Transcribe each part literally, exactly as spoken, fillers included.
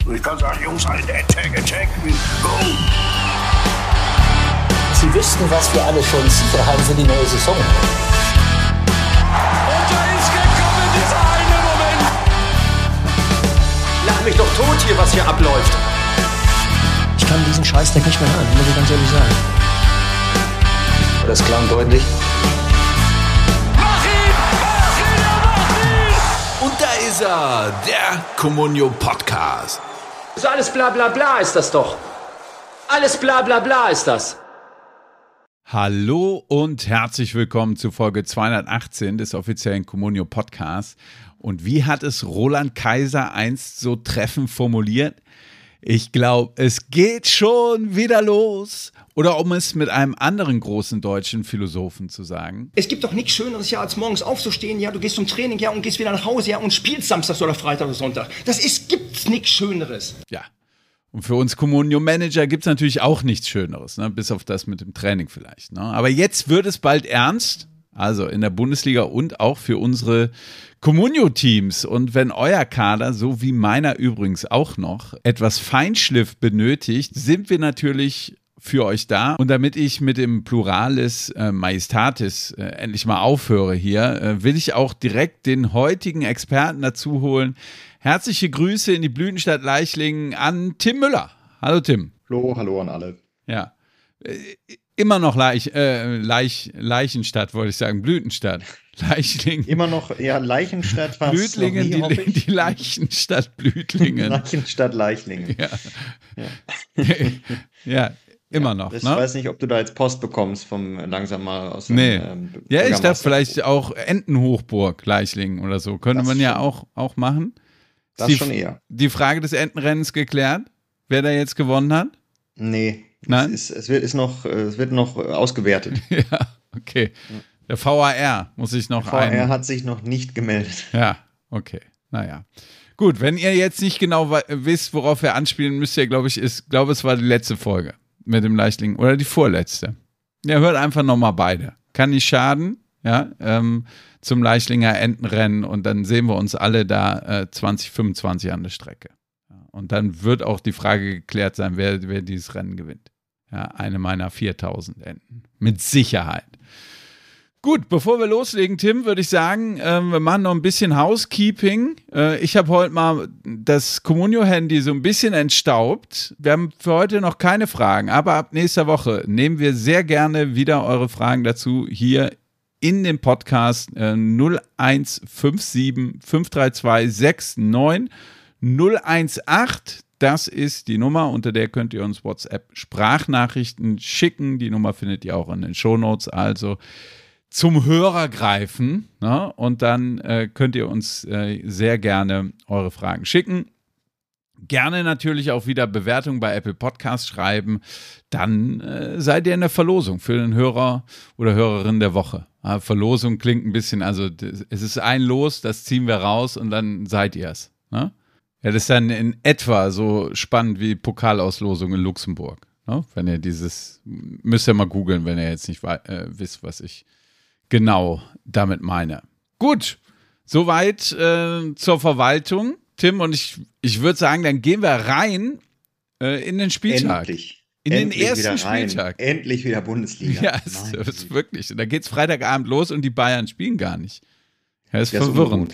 Ich kann sagen, Jungs, Attack, Attack, go! Sie wüssten, was wir alle schon sicher haben für die neue Saison. Und da ist gekommen, dieser eine Moment. Lach mich doch tot hier, was hier abläuft. Ich kann diesen Scheißdreck nicht mehr hören, muss ich ganz ehrlich sagen. Das klang deutlich. Mach ihn! Mach ihn! Mach ihn! Und da ist er, der Comunio Podcast. So alles bla bla bla ist das doch. Alles bla bla bla ist das. Hallo und herzlich willkommen zu Folge zweihundertachtzehn des offiziellen Comunio Podcasts. Und wie hat es Roland Kaiser einst so treffend formuliert? Ich glaube, es geht schon wieder los. Oder um es mit einem anderen großen deutschen Philosophen zu sagen. Es gibt doch nichts Schöneres, ja, als morgens aufzustehen, ja, du gehst zum Training, ja, und gehst wieder nach Hause, ja, und spielst Samstag oder Freitag oder Sonntag. Das ist, gibt's nichts Schöneres. Ja. Und für uns Comunio-Manager gibt es natürlich auch nichts Schöneres, ne? Bis auf das mit dem Training vielleicht. Ne? Aber jetzt wird es bald ernst, also in der Bundesliga und auch für unsere Comunio-Teams. Und wenn euer Kader, so wie meiner übrigens auch noch, etwas Feinschliff benötigt, sind wir natürlich für euch da. Und damit ich mit dem Pluralis äh, Majestatis äh, endlich mal aufhöre hier, äh, will ich auch direkt den heutigen Experten dazu holen. Herzliche Grüße in die Blütenstadt Leichlingen an Tim Müller. Hallo Tim. Hallo, hallo an alle. Ja, äh, immer noch Leich, äh, Leich, Leichenstadt, wollte ich sagen, Blütenstadt. Leichlingen. Immer noch, ja, Leichenstadt war es noch Blütlingen, nie, die, die Leichenstadt Blütlingen. Leichenstadt Leichlingen. Ja, ja. ja immer noch. Ich ne? weiß nicht, ob du da jetzt Post bekommst vom langsam mal aus dem Nee. ähm, Ja, ich dachte Bürgermeister. vielleicht auch Entenhochburg Leichlingen oder so. Könnte Das man ja schon. auch, auch machen. Das die, schon eher. Die Frage des Entenrennens geklärt, wer da jetzt gewonnen hat? Nee, Nein? Es, ist, es, wird, ist noch, es wird noch ausgewertet. Ja, okay. Der V A R muss ich noch V R ein... hat sich noch nicht gemeldet. Ja, okay. Naja. Gut, wenn ihr jetzt nicht genau wa- wisst, worauf wir anspielen, müsst ihr, glaube ich, ist, glaube es war die letzte Folge mit dem Leichtling oder die vorletzte. Ja, hört einfach nochmal beide. Kann nicht schaden, ja, ähm, zum Leichtlinger Entenrennen und dann sehen wir uns alle da äh, zwanzig fünfundzwanzig an der Strecke. Ja, und dann wird auch die Frage geklärt sein, wer, wer dieses Rennen gewinnt. Ja, eine meiner viertausend Enten. Mit Sicherheit. Gut, bevor wir loslegen, Tim, würde ich sagen, äh, wir machen noch ein bisschen Housekeeping. Äh, ich habe heute mal das Comunio-Handy so ein bisschen entstaubt. Wir haben für heute noch keine Fragen, aber ab nächster Woche nehmen wir sehr gerne wieder eure Fragen dazu hier in dem Podcast äh, null eins fünf sieben fünf drei zwei sechs neun null eins acht. Das ist die Nummer, unter der könnt ihr uns WhatsApp-Sprachnachrichten schicken. Die Nummer findet ihr auch in den Shownotes, also zum Hörer greifen, ne? Und dann äh, könnt ihr uns äh, sehr gerne eure Fragen schicken. Gerne natürlich auch wieder Bewertungen bei Apple Podcasts schreiben. Dann äh, seid ihr in der Verlosung für den Hörer oder Hörerin der Woche. Ja, Verlosung klingt ein bisschen, also das, es ist ein Los, das ziehen wir raus und dann seid ihr es. Ne? Ja, das ist dann in etwa so spannend wie Pokalauslosung in Luxemburg. Ne? Wenn ihr dieses, müsst ihr mal googeln, wenn ihr jetzt nicht äh, wisst, was ich genau damit meine. Gut, soweit äh, zur Verwaltung, Tim, und ich, ich würde sagen, dann gehen wir rein äh, in den Spieltag. Endlich. In Endlich den ersten wieder rein. Spieltag. Endlich wieder Bundesliga. Ja, es Nein. ist wirklich. Da geht es Freitagabend los und die Bayern spielen gar nicht. Ja, ist Ja, ist verwirrend. ungut.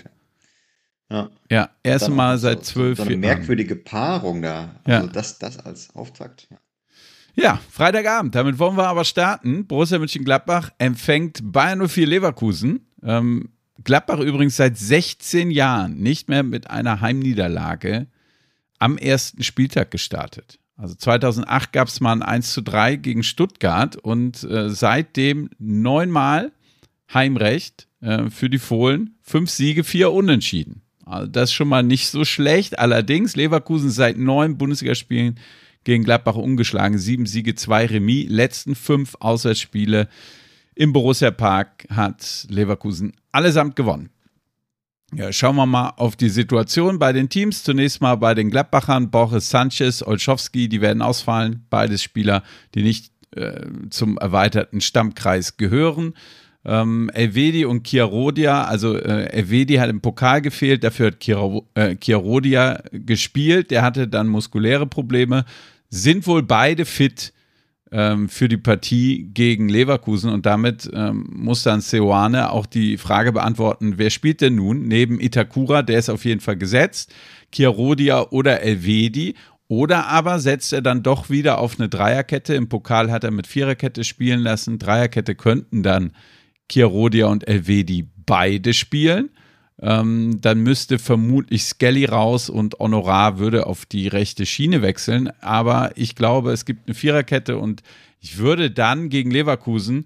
Ja, Ja, erste Dann Mal auch seit so, zwölf So eine Jahren. merkwürdige Paarung da. Also Ja. das, das als Auftakt. Ja. Ja, Freitagabend. Damit wollen wir aber starten. Borussia Mönchengladbach empfängt Bayern null vier Leverkusen. Ähm, Gladbach übrigens seit sechzehn Jahren nicht mehr mit einer Heimniederlage am ersten Spieltag gestartet. Also zweitausendacht gab es mal ein eins zu drei gegen Stuttgart und äh, seitdem neunmal Heimrecht äh, für die Fohlen. Fünf Siege, vier Unentschieden. Also das ist schon mal nicht so schlecht. Allerdings Leverkusen seit neun Bundesligaspielen gegen Gladbach ungeschlagen. Sieben Siege, zwei Remis. Letzten fünf Auswärtsspiele im Borussia Park hat Leverkusen allesamt gewonnen. Ja, schauen wir mal auf die Situation bei den Teams. Zunächst mal bei den Gladbachern. Borges Sanchez, Olszewski, die werden ausfallen. Beides Spieler, die nicht äh, zum erweiterten Stammkreis gehören. Ähm, Elvedi und Chiarodia, also äh, Elvedi hat im Pokal gefehlt, dafür hat Chiaro, äh, Chiarodia gespielt, der hatte dann muskuläre Probleme, sind wohl beide fit ähm, für die Partie gegen Leverkusen und damit ähm, muss dann Seoane auch die Frage beantworten, wer spielt denn nun neben Itakura, der ist auf jeden Fall gesetzt, Chiarodia oder Elvedi. Oder aber setzt er dann doch wieder auf eine Dreierkette. Im Pokal hat er mit Viererkette spielen lassen. Dreierkette könnten dann Chiarodia und Elvedi beide spielen. Ähm, dann müsste vermutlich Skelly raus und Honorar würde auf die rechte Schiene wechseln. Aber ich glaube, es gibt eine Viererkette und ich würde dann gegen Leverkusen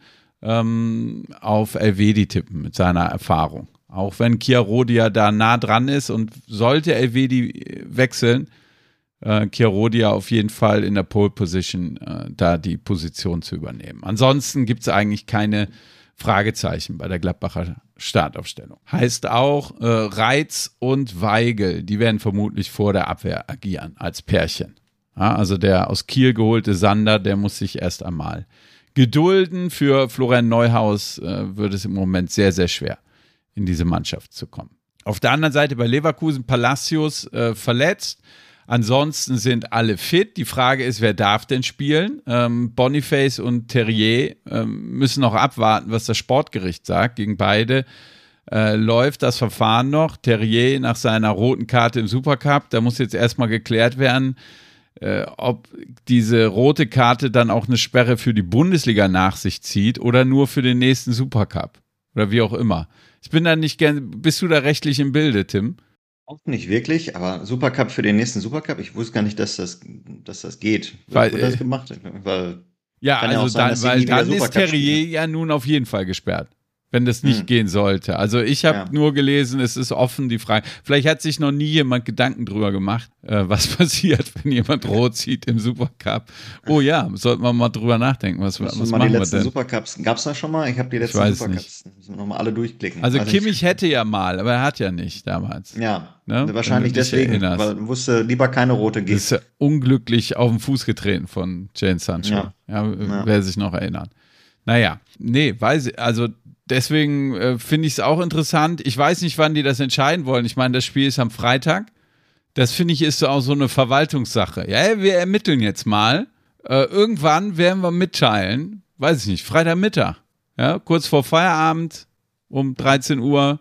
ähm, auf Elvedi tippen mit seiner Erfahrung. Auch wenn Chiarodia da nah dran ist und sollte Elvedi wechseln, Äh, Chiarodia auf jeden Fall in der Pole Position, äh, da die Position zu übernehmen. Ansonsten gibt es eigentlich keine Fragezeichen bei der Gladbacher Startaufstellung. Heißt auch, äh, Reitz und Weigl, die werden vermutlich vor der Abwehr agieren, als Pärchen. Ja, also der aus Kiel geholte Sander, der muss sich erst einmal gedulden. Für Florian Neuhaus äh, wird es im Moment sehr, sehr schwer, in diese Mannschaft zu kommen. Auf der anderen Seite bei Leverkusen Palacios äh, verletzt. Ansonsten sind alle fit. Die Frage ist, wer darf denn spielen? Ähm, Boniface und Terrier ähm, müssen noch abwarten, was das Sportgericht sagt. Gegen beide äh, läuft das Verfahren noch. Terrier nach seiner roten Karte im Supercup, da muss jetzt erstmal geklärt werden, äh, ob diese rote Karte dann auch eine Sperre für die Bundesliga nach sich zieht oder nur für den nächsten Supercup oder wie auch immer. Ich bin da nicht gern. Bist du da rechtlich im Bilde, Tim? Auch nicht wirklich, aber Supercup für den nächsten Supercup, ich wusste gar nicht, dass das, dass das geht. Weil, Wird das gemacht? Weil, ja, also ja sein, dann, weil dann ist Terrier ja nun auf jeden Fall gesperrt, wenn das nicht hm. gehen sollte. Also ich habe ja. nur gelesen, es ist offen die Frage. Vielleicht hat sich noch nie jemand Gedanken drüber gemacht, äh, was passiert, wenn jemand rot zieht im Supercup. Oh ja, sollten wir mal drüber nachdenken. Was, was, was mal machen die wir letzten denn? Supercups, gab es da schon mal? Ich habe die letzten Supercups. Müssen wir nochmal alle durchklicken. Also Weiß Kimmich nicht. hätte ja mal, aber er hat ja nicht damals. Ja, ne? wahrscheinlich deswegen, erinnerst. Weil er wusste, lieber keine rote geben. Das ist ja unglücklich auf den Fuß getreten von Jane Sancho. Ja. Ja, ja. Wer sich noch erinnert. Naja, nee, weiß ich, also deswegen äh, finde ich es auch interessant. Ich weiß nicht, wann die das entscheiden wollen. Ich meine, das Spiel ist am Freitag. Das finde ich ist so auch so eine Verwaltungssache. Ja, wir ermitteln jetzt mal. Äh, irgendwann werden wir mitteilen, weiß ich nicht, Freitagmittag. Ja, kurz vor Feierabend um dreizehn Uhr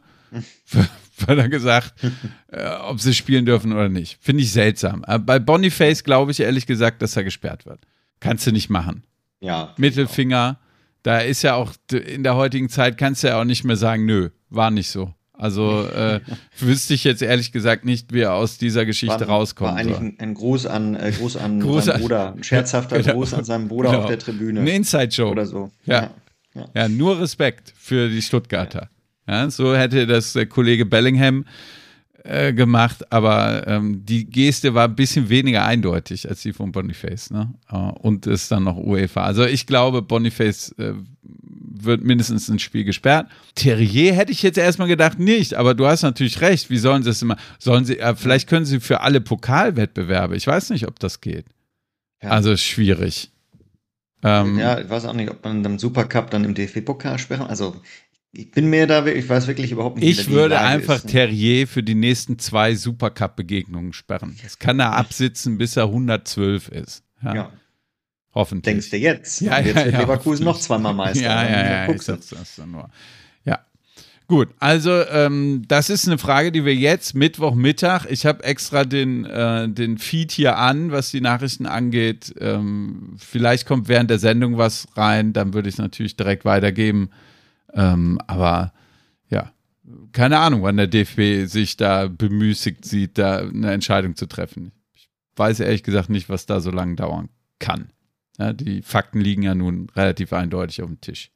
wird er gesagt, äh, ob sie spielen dürfen oder nicht. Finde ich seltsam. Äh, bei Boniface glaube ich ehrlich gesagt, dass er gesperrt wird. Kannst du nicht machen. Ja. Mittelfinger. Da ist ja auch, in der heutigen Zeit kannst du ja auch nicht mehr sagen, nö, war nicht so. Also äh, wüsste ich jetzt ehrlich gesagt nicht, wie er aus dieser Geschichte war, rauskommt. War eigentlich ein, ein Gruß an, äh, Gruß an Gruß seinen an, Bruder, ein scherzhafter genau, Gruß an seinen Bruder genau. auf der Tribüne. Ein Inside-Joke. Oder so. Ja. Ja. Ja. ja, nur Respekt für die Stuttgarter. Ja, so hätte das der Kollege Bellingham äh, gemacht, aber ähm, die Geste war ein bisschen weniger eindeutig als die von Boniface. Ne? Und ist dann noch UEFA. Also ich glaube, Boniface äh, wird mindestens ein Spiel gesperrt. Terrier hätte ich jetzt erstmal gedacht, nicht, aber du hast natürlich recht. Wie sollen sie das immer? Sollen sie, äh, vielleicht können sie für alle Pokalwettbewerbe, ich weiß nicht, ob das geht. Ja. Also schwierig. Ähm, ja, ich weiß auch nicht, ob man im Supercup dann im D F B-Pokal sperren. Also ich bin mir da, ich weiß wirklich überhaupt nicht, wie Ich würde Lage einfach ist, ne? Terrier für die nächsten zwei Supercup-Begegnungen sperren. Das kann er absitzen, bis er hundertzwölf ist. Ja. Ja. Hoffentlich. Denkst du jetzt? Ja, jetzt ja, wird ja, Leverkusen noch zweimal Meister. Ja, ja, ja, ja ich sag's das dann nur. Ja. Gut, also ähm, das ist eine Frage, die wir jetzt Mittwochmittag, ich habe extra den, äh, den Feed hier an, was die Nachrichten angeht. Ähm, vielleicht kommt während der Sendung was rein, dann würde ich es natürlich direkt weitergeben. Ähm, aber ja, keine Ahnung, wann der D F B sich da bemüßigt sieht, da eine Entscheidung zu treffen. Ich weiß ehrlich gesagt nicht, was da so lange dauern kann. Ja, die Fakten liegen ja nun relativ eindeutig auf dem Tisch.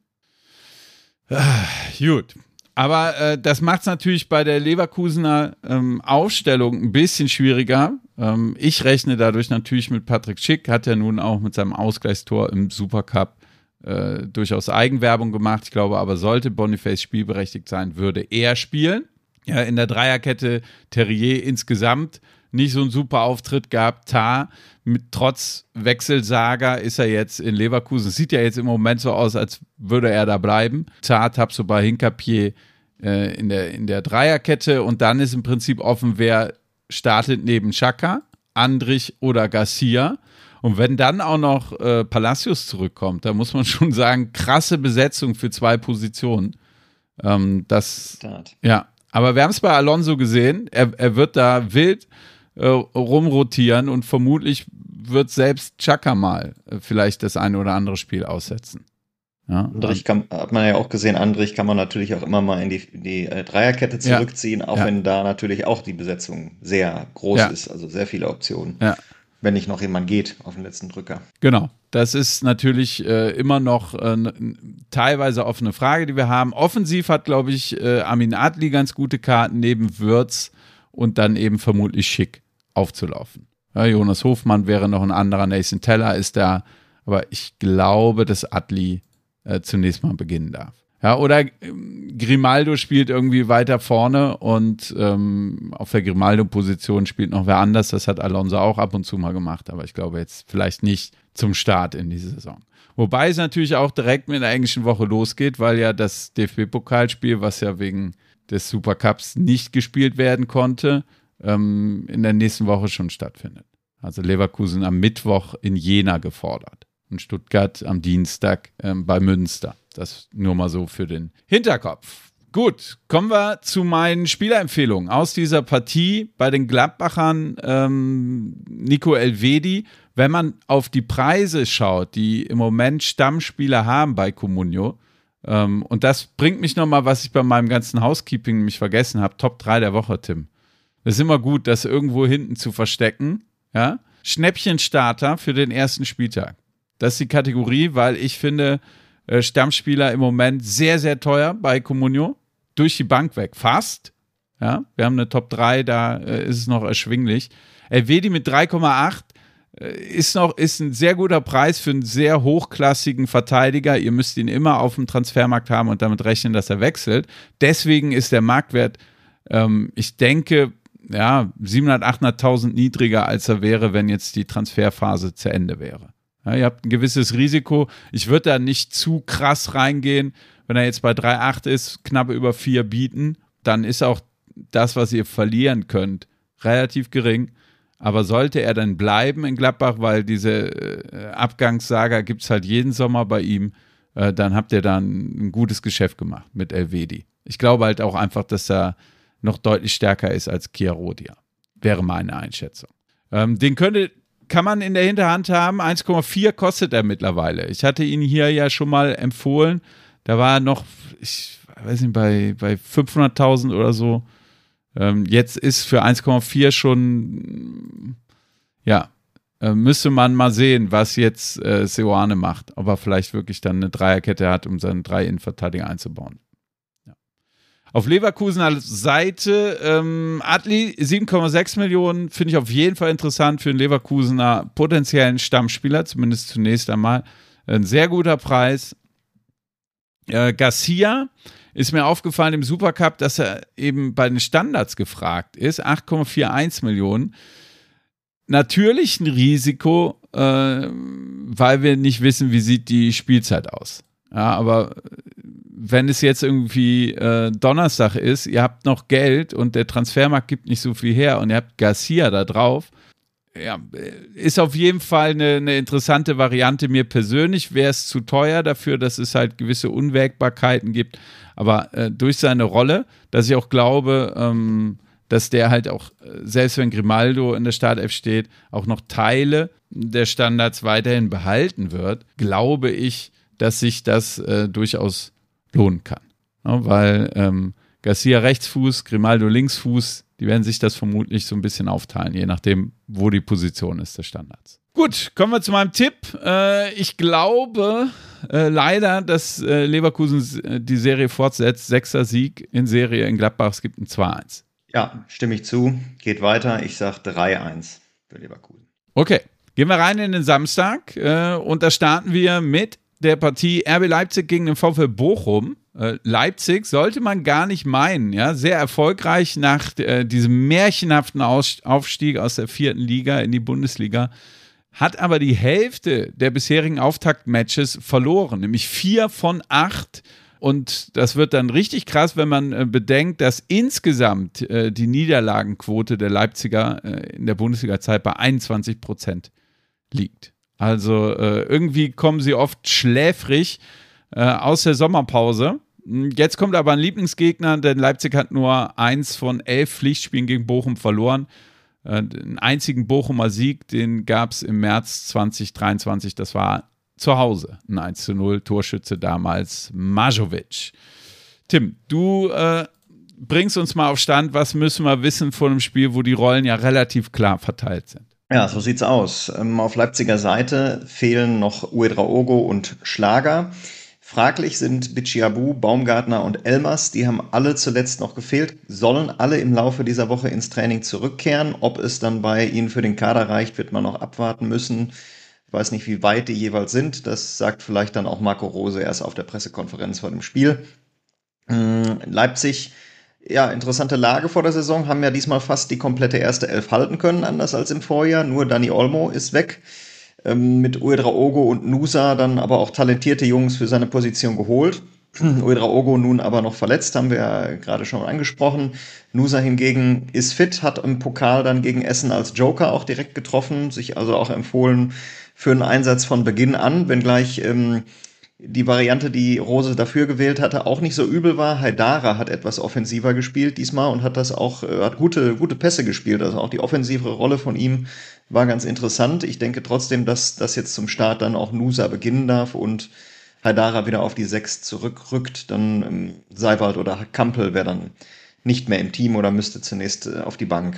Ah, gut. Aber äh, das macht es natürlich bei der Leverkusener ähm, Aufstellung ein bisschen schwieriger. Ähm, ich rechne dadurch natürlich mit Patrick Schick, hat ja nun auch mit seinem Ausgleichstor im Supercup äh, durchaus Eigenwerbung gemacht. Ich glaube aber, sollte Boniface spielberechtigt sein, würde er spielen. Ja, in der Dreierkette Terrier insgesamt nicht so einen super Auftritt gehabt. Tah, mit trotz Wechselsaga ist er jetzt in Leverkusen. Sieht ja jetzt im Moment so aus, als würde er da bleiben. Tah, Tabsoba, Hincapié äh, in der, in der Dreierkette und dann ist im Prinzip offen, wer startet neben Xhaka, Andrich oder Garcia. Und wenn dann auch noch äh, Palacios zurückkommt, da muss man schon sagen, krasse Besetzung für zwei Positionen. Ähm, das, Start. ja, aber wir haben es bei Alonso gesehen, er, er wird da wild äh, rumrotieren und vermutlich wird selbst Xhaka mal äh, vielleicht das eine oder andere Spiel aussetzen. Ja, Andrich kann, hat man ja auch gesehen, Andrich kann man natürlich auch immer mal in die, in die äh, Dreierkette zurückziehen, ja, auch ja. wenn da natürlich auch die Besetzung sehr groß ja. ist, also sehr viele Optionen. Ja. Wenn nicht noch jemand geht auf den letzten Drücker. Genau, das ist natürlich äh, immer noch äh, n- teilweise offene Frage, die wir haben. Offensiv hat, glaube ich, äh, Amin Adli ganz gute Karten neben Würz und dann eben vermutlich Schick aufzulaufen. Ja, Jonas Hofmann wäre noch ein anderer, Nathan Teller ist da, aber ich glaube, dass Adli äh, zunächst mal beginnen darf. Ja, oder ähm, Grimaldo spielt irgendwie weiter vorne und ähm, auf der Grimaldo-Position spielt noch wer anders. Das hat Alonso auch ab und zu mal gemacht, aber ich glaube jetzt vielleicht nicht zum Start in diese Saison. Wobei es natürlich auch direkt mit der englischen Woche losgeht, weil ja das D F B-Pokalspiel, was ja wegen des Supercups nicht gespielt werden konnte, ähm, in der nächsten Woche schon stattfindet. Also Leverkusen am Mittwoch in Jena gefordert und Stuttgart am Dienstag ähm, bei Münster. Das nur mal so für den Hinterkopf. Gut, kommen wir zu meinen Spielerempfehlungen aus dieser Partie bei den Gladbachern. Ähm, Nico Elvedi, wenn man auf die Preise schaut, die im Moment Stammspieler haben bei Comunio, ähm, und das bringt mich nochmal, was ich bei meinem ganzen Housekeeping nämlich vergessen habe, Top drei der Woche, Tim. Das ist immer gut, das irgendwo hinten zu verstecken. Ja? Schnäppchenstarter für den ersten Spieltag. Das ist die Kategorie, weil ich finde, Stammspieler im Moment sehr, sehr teuer bei Comunio. Durch die Bank weg. Fast. Ja, wir haben eine Top drei, da äh, ist es noch erschwinglich. Elvedi mit drei Komma acht äh, ist noch, ist ein sehr guter Preis für einen sehr hochklassigen Verteidiger. Ihr müsst ihn immer auf dem Transfermarkt haben und damit rechnen, dass er wechselt. Deswegen ist der Marktwert, ähm, ich denke, ja, siebenhunderttausend, achthunderttausend niedriger, als er wäre, wenn jetzt die Transferphase zu Ende wäre. Ja, ihr habt ein gewisses Risiko. Ich würde da nicht zu krass reingehen. Wenn er jetzt bei drei Komma acht ist, knapp über vier bieten, dann ist auch das, was ihr verlieren könnt, relativ gering. Aber sollte er dann bleiben in Gladbach, weil diese äh, Abgangssaga gibt es halt jeden Sommer bei ihm, äh, dann habt ihr dann ein gutes Geschäft gemacht mit Elvedi. Ich glaube halt auch einfach, dass er noch deutlich stärker ist als Chiarodia. Wäre meine Einschätzung. Ähm, den könnte kann man in der Hinterhand haben. eins Komma vier kostet er mittlerweile. Ich hatte ihn hier ja schon mal empfohlen. Da war er noch, ich weiß nicht, bei, bei fünfhunderttausend oder so. Ähm, jetzt ist für eins Komma vier schon, ja, äh, müsste man mal sehen, was jetzt äh, Seoane macht. Ob er vielleicht wirklich dann eine Dreierkette hat, um seinen drei Innenverteidiger einzubauen. Auf Leverkusener Seite, ähm, Adli, sieben Komma sechs Millionen, finde ich auf jeden Fall interessant für einen Leverkusener potenziellen Stammspieler, zumindest zunächst einmal. Ein sehr guter Preis. Äh, Garcia ist mir aufgefallen im Supercup, dass er eben bei den Standards gefragt ist, acht Komma einundvierzig Millionen. Natürlich ein Risiko, äh, weil wir nicht wissen, wie sieht die Spielzeit aus. Ja, aber wenn es jetzt irgendwie äh, Donnerstag ist, ihr habt noch Geld und der Transfermarkt gibt nicht so viel her und ihr habt Garcia da drauf, ja, ist auf jeden Fall eine, eine interessante Variante. Mir persönlich wäre es zu teuer dafür, dass es halt gewisse Unwägbarkeiten gibt, aber äh, durch seine Rolle, dass ich auch glaube, ähm, dass der halt auch, selbst wenn Grimaldo in der Startelf steht, auch noch Teile der Standards weiterhin behalten wird, glaube ich, dass sich das äh, durchaus lohnen kann. Ja, weil ähm, Garcia Rechtsfuß, Grimaldo Linksfuß, die werden sich das vermutlich so ein bisschen aufteilen, je nachdem, wo die Position ist des Standards. Gut, kommen wir zu meinem Tipp. Äh, ich glaube äh, leider, dass äh, Leverkusen äh, die Serie fortsetzt. Sechster Sieg in Serie in Gladbach, es gibt ein zwei eins. Ja, stimme ich zu. Geht weiter. Ich sage drei eins für Leverkusen. Okay, gehen wir rein in den Samstag äh, und da starten wir mit der Partie R B Leipzig gegen den VfL Bochum. Äh, Leipzig sollte man gar nicht meinen, ja, sehr erfolgreich nach äh, diesem märchenhaften Aus- Aufstieg aus der vierten Liga in die Bundesliga, hat aber die Hälfte der bisherigen Auftaktmatches verloren, nämlich vier von acht. Und das wird dann richtig krass, wenn man äh, bedenkt, dass insgesamt äh, die Niederlagenquote der Leipziger äh, in der Bundesliga-Zeit bei einundzwanzig Prozent liegt. Also äh, irgendwie kommen sie oft schläfrig äh, aus der Sommerpause. Jetzt kommt aber ein Lieblingsgegner, denn Leipzig hat nur eins von elf Pflichtspielen gegen Bochum verloren. Äh, einen einzigen Bochumer Sieg, den gab es im März zwanzig dreiundzwanzig, das war zu Hause, ein eins zu null, Torschütze damals Majovic. Tim, du äh, bringst uns mal auf Stand, was müssen wir wissen vor einem Spiel, wo die Rollen ja relativ klar verteilt sind. Ja, so sieht's aus. Ähm, auf Leipziger Seite fehlen noch Ouedraogo und Schlager. Fraglich sind Bicciabu, Baumgartner und Elmas. Die haben alle zuletzt noch gefehlt, sollen alle im Laufe dieser Woche ins Training zurückkehren. Ob es dann bei ihnen für den Kader reicht, wird man noch abwarten müssen. Ich weiß nicht, wie weit die jeweils sind. Das sagt vielleicht dann auch Marco Rose erst auf der Pressekonferenz vor dem Spiel. Leipzig, ja, interessante Lage vor der Saison, haben ja diesmal fast die komplette erste Elf halten können, anders als im Vorjahr. Nur Dani Olmo ist weg. Ähm, mit Ouedraogo und Nusa dann aber auch talentierte Jungs für seine Position geholt. Ouedraogo nun aber noch verletzt, haben wir ja gerade schon angesprochen. Nusa hingegen ist fit, hat im Pokal dann gegen Essen als Joker auch direkt getroffen, sich also auch empfohlen für einen Einsatz von Beginn an, wenngleich ähm, die Variante, die Rose dafür gewählt hatte, auch nicht so übel war. Haidara hat etwas offensiver gespielt diesmal und hat das auch, äh, hat gute, gute Pässe gespielt. Also auch die offensive Rolle von ihm war ganz interessant. Ich denke trotzdem, dass das jetzt zum Start dann auch Nusa beginnen darf und Haidara wieder auf die sechs zurückrückt. Dann ähm, Seiwald oder Kampel wäre dann nicht mehr im Team oder müsste zunächst äh, auf die Bank.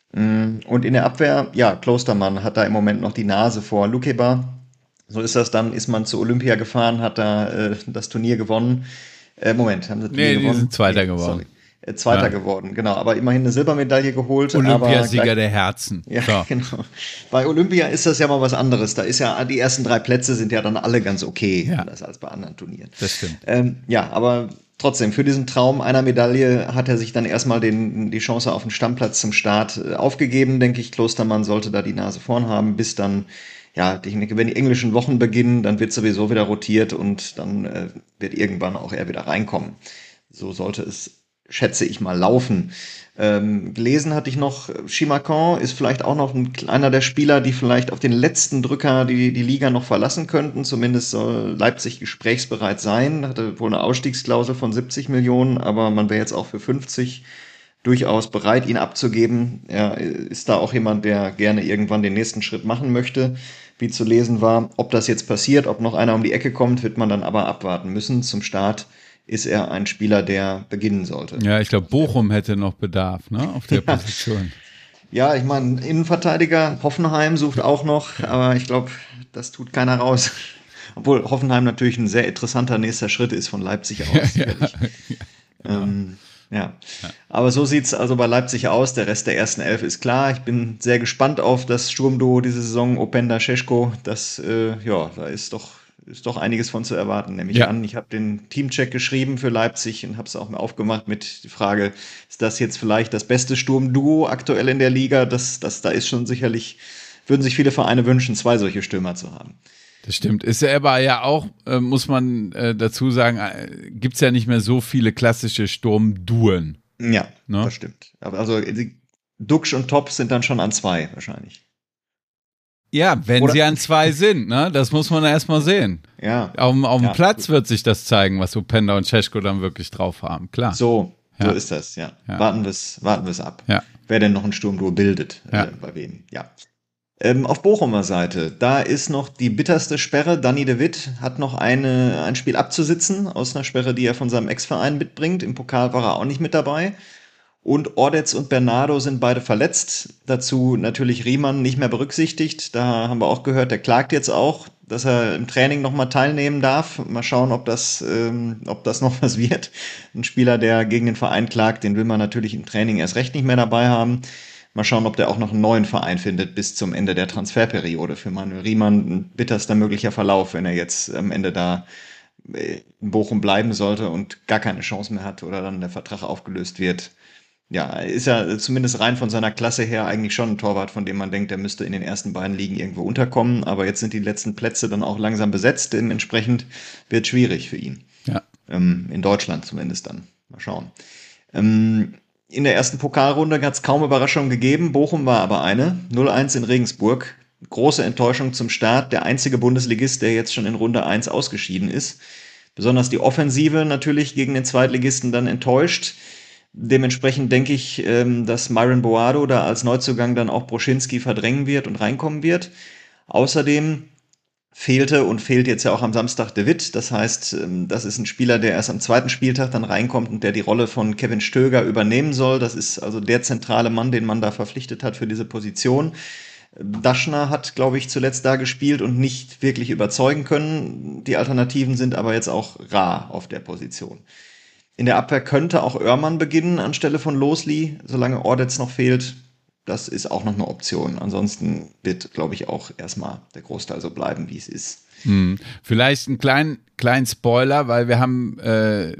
Und in der Abwehr, ja, Klostermann hat da im Moment noch die Nase vor Lukeba. So ist das dann, ist man zu Olympia gefahren, hat da äh, das Turnier gewonnen. Äh, Moment, haben sie das Turnier nee, gewonnen? die sind Zweiter nee, geworden. Äh, Zweiter ja. geworden, genau. Aber immerhin eine Silbermedaille geholt. Olympiasieger aber gleich, der Herzen. Ja, so. genau. Bei Olympia ist das ja mal was anderes. Da ist ja, die ersten drei Plätze sind ja dann alle ganz okay, ja. anders als bei anderen Turnieren. Das stimmt. Ähm, ja, aber trotzdem, für diesen Traum einer Medaille hat er sich dann erstmal den, die Chance auf den Stammplatz zum Start äh, aufgegeben, denke ich. Klostermann sollte da die Nase vorn haben, bis dann, ja, ich denke, wenn die englischen Wochen beginnen, dann wird sowieso wieder rotiert und dann äh, wird irgendwann auch er wieder reinkommen. So sollte es, schätze ich mal, laufen. Ähm, gelesen hatte ich noch, Chimacan ist vielleicht auch noch ein, einer der Spieler, die vielleicht auf den letzten Drücker die, die Liga noch verlassen könnten. Zumindest soll Leipzig gesprächsbereit sein. Hatte wohl eine Ausstiegsklausel von siebzig Millionen, aber man wäre jetzt auch für fünfzig durchaus bereit, ihn abzugeben. Er ist da auch jemand, der gerne irgendwann den nächsten Schritt machen möchte, wie zu lesen war. Ob das jetzt passiert, ob noch einer um die Ecke kommt, wird man dann aber abwarten müssen. Zum Start ist er ein Spieler, der beginnen sollte. Ja, ich glaube, Bochum hätte noch Bedarf, ne, auf der ja. Position. Ja, ich meine, Innenverteidiger, Hoffenheim sucht auch noch, aber ich glaube, das tut keiner raus. Obwohl Hoffenheim natürlich ein sehr interessanter nächster Schritt ist von Leipzig aus. ja, ja, ähm, ja. ja, aber so sieht's also bei Leipzig aus. Der Rest der ersten Elf ist klar. Ich bin sehr gespannt auf das Sturmduo diese Saison, Openda, Šeško. Das, äh, ja, da ist doch ist doch einiges von zu erwarten, nehme ich ja. an. Ich habe den Teamcheck geschrieben für Leipzig und habe es auch mal aufgemacht mit der Frage, ist das jetzt vielleicht das beste Sturmduo aktuell in der Liga? Das, das, da ist schon sicherlich, würden sich viele Vereine wünschen, zwei solche Stürmer zu haben. Das stimmt. Ist ja aber ja auch, äh, muss man äh, dazu sagen, äh, gibt es ja nicht mehr so viele klassische Sturmduellen. Ja, ne? Das stimmt. Aber also Duxch und Top sind dann schon an zwei wahrscheinlich. Ja, wenn Oder? sie an zwei sind, ne? Das muss man erst mal sehen. Ja. Auf, auf dem ja, Platz gut. wird sich das zeigen, was Openda und Šeško dann wirklich drauf haben, klar. So, ja. so ist das, ja. ja. Warten wir es warten wir's ab. Ja. Wer denn noch ein Sturmduo bildet, ja. äh, bei wem, ja. Ähm, auf Bochumer Seite, da ist noch die bitterste Sperre. Danny de Witt hat noch eine, ein Spiel abzusitzen aus einer Sperre, die er von seinem Ex-Verein mitbringt. Im Pokal war er auch nicht mit dabei. Und Ordetz und Bernardo sind beide verletzt. Dazu natürlich Riemann nicht mehr berücksichtigt. Da haben wir auch gehört, der klagt jetzt auch, dass er im Training nochmal teilnehmen darf. Mal schauen, ob das, ähm, ob das noch was wird. Ein Spieler, der gegen den Verein klagt, den will man natürlich im Training erst recht nicht mehr dabei haben. Mal schauen, ob der auch noch einen neuen Verein findet bis zum Ende der Transferperiode. Für Manuel Riemann ein bitterster möglicher Verlauf, wenn er jetzt am Ende da in Bochum bleiben sollte und gar keine Chance mehr hat oder dann der Vertrag aufgelöst wird. Ja, ist ja zumindest rein von seiner Klasse her eigentlich schon ein Torwart, von dem man denkt, der müsste in den ersten beiden Ligen irgendwo unterkommen. Aber jetzt sind die letzten Plätze dann auch langsam besetzt. Dementsprechend wird es schwierig für ihn. Ja. Ähm, in Deutschland zumindest dann. Mal schauen. Ähm, in der ersten Pokalrunde hat es kaum Überraschungen gegeben. Bochum war aber eine. null eins in Regensburg. Große Enttäuschung zum Start. Der einzige Bundesligist, der jetzt schon in Runde eins ausgeschieden ist. Besonders die Offensive natürlich gegen den Zweitligisten dann enttäuscht. Dementsprechend denke ich, dass Myron Boado da als Neuzugang dann auch Broschinski verdrängen wird und reinkommen wird. Außerdem fehlte und fehlt jetzt ja auch am Samstag De Witt. Das heißt, das ist ein Spieler, der erst am zweiten Spieltag dann reinkommt und der die Rolle von Kevin Stöger übernehmen soll. Das ist also der zentrale Mann, den man da verpflichtet hat für diese Position. Daschner hat, glaube ich, zuletzt da gespielt und nicht wirklich überzeugen können. Die Alternativen sind aber jetzt auch rar auf der Position. In der Abwehr könnte auch Oermann beginnen anstelle von Losli, solange Ordetz noch fehlt. Das ist auch noch eine Option. Ansonsten wird, glaube ich, auch erstmal der Großteil so bleiben, wie es ist. Hm. Vielleicht einen kleinen, kleinen Spoiler, weil wir haben äh,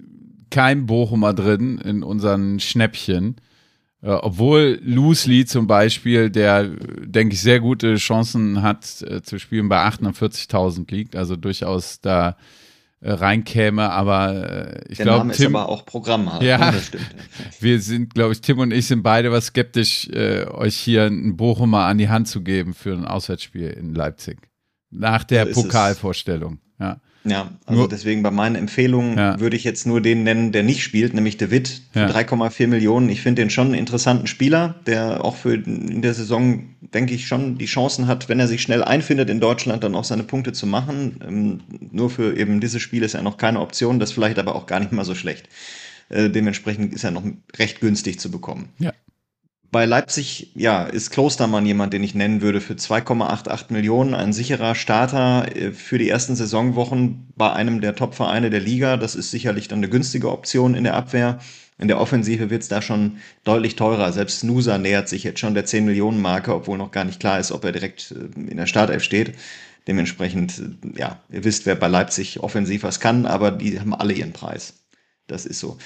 kein Bochumer drin in unseren Schnäppchen. Äh, obwohl Losli zum Beispiel, der, denke ich, sehr gute Chancen hat äh, zu spielen, bei achtundvierzigtausend liegt. Also durchaus da reinkäme, aber äh, ich glaube, der Name Tim, ist aber auch Programm halt. Ja, ne? Das stimmt. Wir sind, glaube ich, Tim und ich sind beide was skeptisch, äh, euch hier einen Bochumer an die Hand zu geben für ein Auswärtsspiel in Leipzig. Nach der So ist Pokalvorstellung. Ja. Ja, also Nur- deswegen bei meinen Empfehlungen Ja. würde ich jetzt nur den nennen, der nicht spielt, nämlich De Witt für Ja. drei Komma vier Millionen. Ich finde den schon einen interessanten Spieler, der auch für in der Saison, denke ich, schon die Chancen hat, wenn er sich schnell einfindet in Deutschland, dann auch seine Punkte zu machen. Ähm, nur für eben dieses Spiel ist er noch keine Option, das vielleicht aber auch gar nicht mal so schlecht. Äh, dementsprechend ist er noch recht günstig zu bekommen. Ja. Bei Leipzig, ja, ist Klostermann jemand, den ich nennen würde für zwei Komma achtundachtzig Millionen. Ein sicherer Starter äh, für die ersten Saisonwochen bei einem der Top-Vereine der Liga. Das ist sicherlich dann eine günstige Option in der Abwehr. In der Offensive wird es da schon deutlich teurer. Selbst Nusa nähert sich jetzt schon der zehn Millionen Marke, obwohl noch gar nicht klar ist, ob er direkt äh, in der Startelf steht. Dementsprechend, äh, ja, ihr wisst, wer bei Leipzig offensiv was kann, aber die haben alle ihren Preis. Das ist so.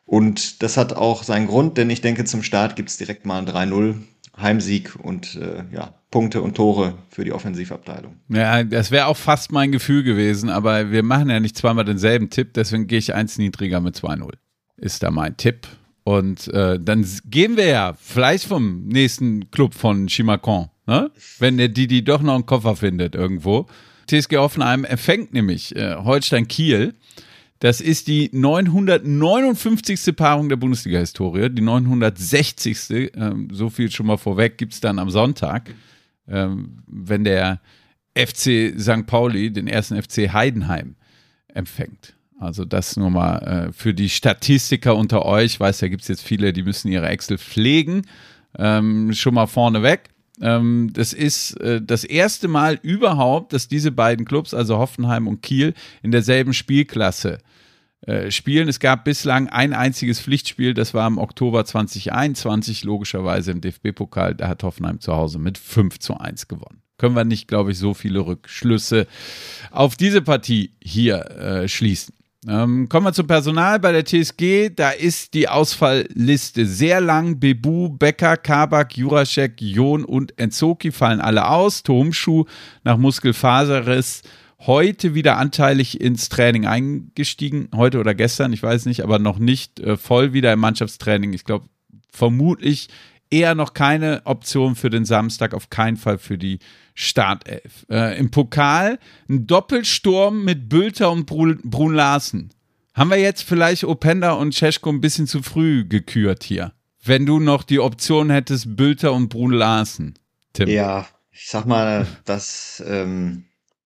Und das hat auch seinen Grund, denn ich denke, zum Start gibt es direkt mal ein drei null, Heimsieg und äh, ja, Punkte und Tore für die Offensivabteilung. Ja, das wäre auch fast mein Gefühl gewesen, aber wir machen ja nicht zweimal denselben Tipp, deswegen gehe ich eins niedriger mit zwei null. Ist da mein Tipp. Und äh, dann gehen wir ja vielleicht vom nächsten Club von Chimacon, ne? Wenn der Didi doch noch einen Koffer findet irgendwo. T S G Hoffenheim empfängt nämlich äh, Holstein Kiel. Das ist die neunhundertneunundfünfzigste Paarung der Bundesliga-Historie, die neunhundertsechzigste Ähm, so viel schon mal vorweg, gibt es dann am Sonntag, ähm, wenn der F C Sankt Pauli den ersten F C Heidenheim empfängt. Also das nur mal äh, für die Statistiker unter euch. Ich weiß, da gibt es jetzt viele, die müssen ihre Excel pflegen. Ähm, schon mal vorneweg. Ähm, das ist äh, das erste Mal überhaupt, dass diese beiden Clubs, also Hoffenheim und Kiel, in derselben Spielklasse äh, spielen. Es gab bislang ein einziges Pflichtspiel, das war im Oktober zwanzig einundzwanzig, logischerweise im D F B-Pokal. Da hat Hoffenheim zu Hause mit fünf zu eins gewonnen. Können wir nicht, glaube ich, so viele Rückschlüsse auf diese Partie hier äh, schließen. Ähm, kommen wir zum Personal bei der T S G. Da ist die Ausfallliste sehr lang. Bebu, Becker, Kabak, Juraschek, John und Enzoki fallen alle aus. Tohumschuh nach Muskelfaserriss heute wieder anteilig ins Training eingestiegen. Heute oder gestern, ich weiß nicht, aber noch nicht äh, voll wieder im Mannschaftstraining. Ich glaube, vermutlich eher noch keine Option für den Samstag, auf keinen Fall für die Startelf. Äh, Im Pokal ein Doppelsturm mit Bülter und Brun, Brun Larsen. Haben wir jetzt vielleicht Openda und Cesko ein bisschen zu früh gekürt hier? Wenn du noch die Option hättest, Bülter und Brun Larsen, Tim. Ja, ich sag mal, das, ähm,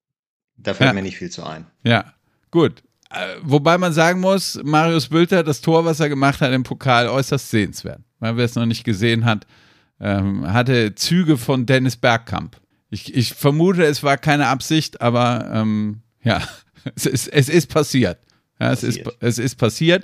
da fällt Ja. mir nicht viel zu ein. Ja, gut. Äh, wobei man sagen muss, Marius Bülter, das Tor, was er gemacht hat im Pokal, äußerst sehenswert. Weil wer es noch nicht gesehen hat, ähm, hatte Züge von Dennis Bergkamp. Ich, ich vermute, es war keine Absicht, aber ähm, ja, es ist, es ist passiert. Ja, es ist, es ist passiert.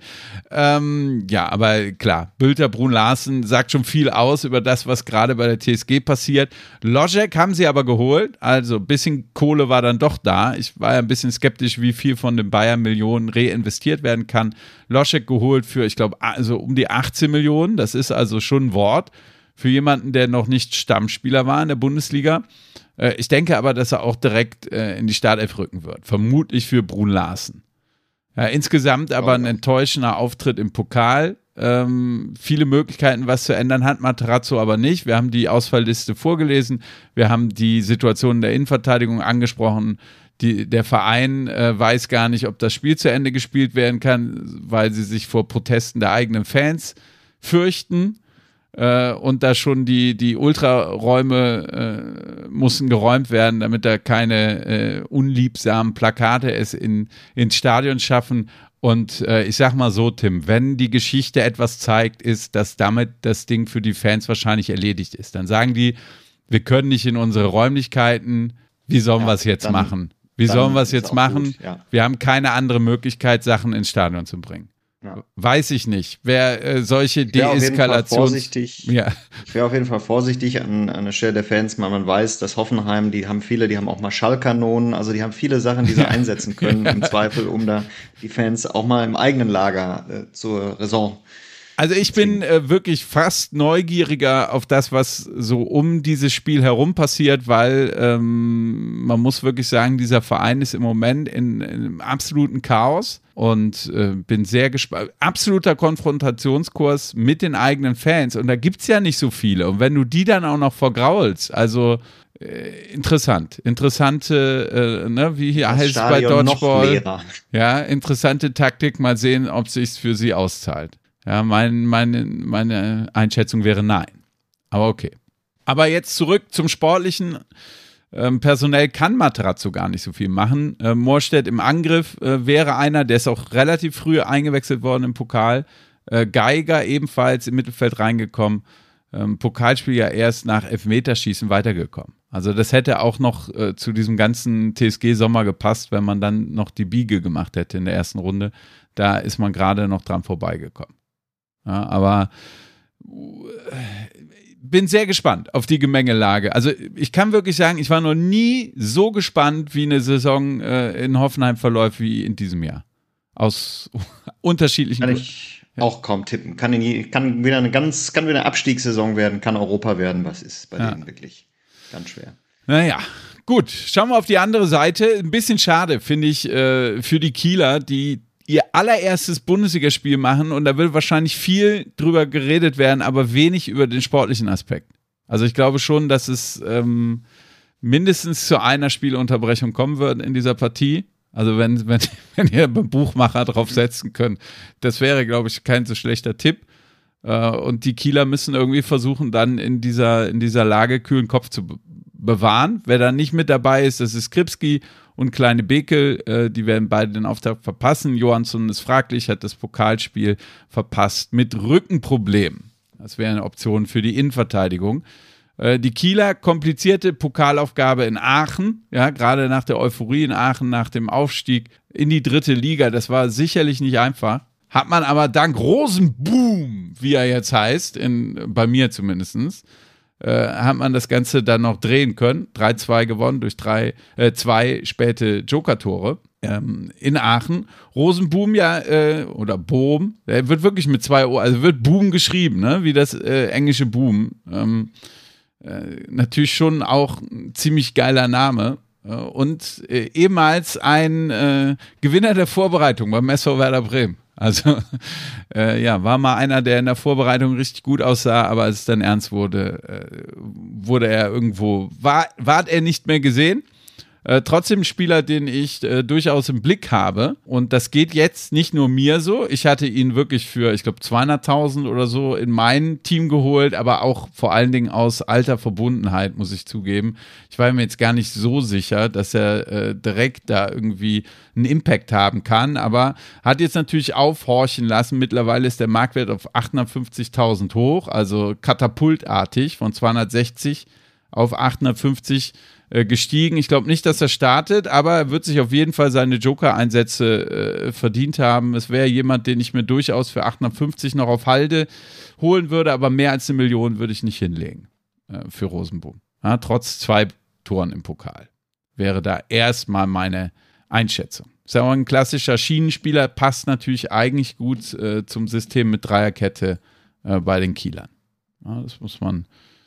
Ähm, ja, aber klar, Bülter, Brun Larsen sagt schon viel aus über das, was gerade bei der T S G passiert. Logic haben sie aber geholt, also ein bisschen Kohle war dann doch da. Ich war ja ein bisschen skeptisch, wie viel von den Bayern-Millionen reinvestiert werden kann. Logic geholt für, ich glaube, also um die achtzehn Millionen. Das ist also schon ein Wort für jemanden, der noch nicht Stammspieler war in der Bundesliga. Äh, ich denke aber, dass er auch direkt äh, in die Startelf rücken wird. Vermutlich für Brun Larsen. Ja, insgesamt aber ein enttäuschender Auftritt im Pokal. Ähm, viele Möglichkeiten, was zu ändern, hat Matarazzo aber nicht. Wir haben die Ausfallliste vorgelesen. Wir haben die Situation der Innenverteidigung angesprochen. Die, der Verein äh, weiß gar nicht, ob das Spiel zu Ende gespielt werden kann, weil sie sich vor Protesten der eigenen Fans fürchten. Äh, und da schon die, die Ultraräume äh, mussten geräumt werden, damit da keine äh, unliebsamen Plakate es in, ins Stadion schaffen. Und äh, ich sag mal so, Tim, wenn die Geschichte etwas zeigt, ist, dass damit das Ding für die Fans wahrscheinlich erledigt ist. Dann sagen die, wir können nicht in unsere Räumlichkeiten, wie sollen ja, wir es jetzt dann, machen? Wie sollen wir es jetzt machen? Gut, ja. Wir haben keine andere Möglichkeit, Sachen ins Stadion zu bringen. Ja. Weiß ich nicht. Wer äh, solche Deeskalations... Ja. Ich wäre auf jeden Fall vorsichtig an, an der Stelle der Fans, weil man weiß, dass Hoffenheim, die haben viele, die haben auch mal Schallkanonen, also die haben viele Sachen, die sie einsetzen können, im Zweifel, um da die Fans auch mal im eigenen Lager äh, zur Raison. Also ich bin äh, wirklich fast neugieriger auf das, was so um dieses Spiel herum passiert, weil ähm, man muss wirklich sagen, dieser Verein ist im Moment in, in einem absoluten Chaos. Und äh, bin sehr gespannt. Absoluter Konfrontationskurs mit den eigenen Fans. Und da gibt es ja nicht so viele. Und wenn du die dann auch noch vergraulst, also äh, interessant. Interessante, äh, ne, wie hier das heißt Stadion es bei Dodgeball. Ja, interessante Taktik. Mal sehen, ob es sich für sie auszahlt. Ja, mein, meine, meine Einschätzung wäre nein. Aber okay. Aber jetzt zurück zum Sportlichen. Ähm, personell kann Matarazzo gar nicht so viel machen. Äh, Moorstedt im Angriff äh, wäre einer, der ist auch relativ früh eingewechselt worden im Pokal. Äh, Geiger ebenfalls im Mittelfeld reingekommen. Ähm, Pokalspiel ja erst nach Elfmeterschießen weitergekommen. Also das hätte auch noch äh, zu diesem ganzen T S G-Sommer gepasst, wenn man dann noch die Biege gemacht hätte in der ersten Runde. Da ist man gerade noch dran vorbeigekommen. Ja, aber bin sehr gespannt auf die Gemengelage. Also ich kann wirklich sagen, ich war noch nie so gespannt, wie eine Saison äh, in Hoffenheim verläuft wie in diesem Jahr. Aus unterschiedlichen Gründen. Kann ich ja. auch kaum tippen. Kann, in, kann wieder eine ganz, kann wieder eine Abstiegssaison werden, kann Europa werden. Was ist bei ja. denen wirklich ganz schwer. Naja, gut. Schauen wir auf die andere Seite. Ein bisschen schade, finde ich, äh, für die Kieler, die ihr allererstes Bundesligaspiel machen und da wird wahrscheinlich viel drüber geredet werden, aber wenig über den sportlichen Aspekt. Also ich glaube schon, dass es ähm, mindestens zu einer Spielunterbrechung kommen wird in dieser Partie. Also wenn, wenn, wenn ihr beim Buchmacher drauf setzen könnt, das wäre, glaube ich, kein so schlechter Tipp. Äh, und die Kieler müssen irgendwie versuchen, dann in dieser, in dieser Lage kühlen Kopf zu be- bewahren. Wer da nicht mit dabei ist, das ist Skripski und Kleine Bekel, äh, die werden beide den Auftakt verpassen. Johansson ist fraglich, hat das Pokalspiel verpasst mit Rückenproblemen. Das wäre eine Option für die Innenverteidigung. Äh, die Kieler, komplizierte Pokalaufgabe in Aachen, ja, gerade nach der Euphorie in Aachen, nach dem Aufstieg in die dritte Liga, das war sicherlich nicht einfach. Hat man aber dank Rosenboom, wie er jetzt heißt, in, bei mir zumindestens, Äh, hat man das Ganze dann noch drehen können. drei zwei gewonnen durch drei, äh, zwei späte Joker-Tore ähm, in Aachen. Rosenboom ja, äh, oder Boom, der wird wirklich mit zwei O, also wird Boom geschrieben, ne? Wie das äh, englische Boom. Ähm, äh, natürlich schon auch ein ziemlich geiler Name. Äh, und äh, ehemals ein äh, Gewinner der Vorbereitung beim S V Werder Bremen. Also, äh, ja, war mal einer, der in der Vorbereitung richtig gut aussah, aber als es dann ernst wurde, äh, wurde er irgendwo, war, ward er nicht mehr gesehen. Äh, trotzdem ein Spieler, den ich äh, durchaus im Blick habe. Und das geht jetzt nicht nur mir so. Ich hatte ihn wirklich für, ich glaube, zweihunderttausend oder so in mein Team geholt, aber auch vor allen Dingen aus alter Verbundenheit, muss ich zugeben. Ich war mir jetzt gar nicht so sicher, dass er äh, direkt da irgendwie einen Impact haben kann, aber hat jetzt natürlich aufhorchen lassen. Mittlerweile ist der Marktwert auf achthundertfünfzigtausend hoch, also katapultartig von zweihundertsechzig auf achthundertfünfzig äh, gestiegen. Ich glaube nicht, dass er startet, aber er wird sich auf jeden Fall seine Joker-Einsätze äh, verdient haben. Es wäre jemand, den ich mir durchaus für achthundertfünfzig noch auf Halde holen würde, aber mehr als eine Million würde ich nicht hinlegen äh, für Rosenboom. Ja, trotz zwei Toren im Pokal. Wäre da erstmal meine Einschätzung. Ist ja auch ein klassischer Schienenspieler, passt natürlich eigentlich gut äh, zum System mit Dreierkette äh, bei den Kielern. Ja, das muss man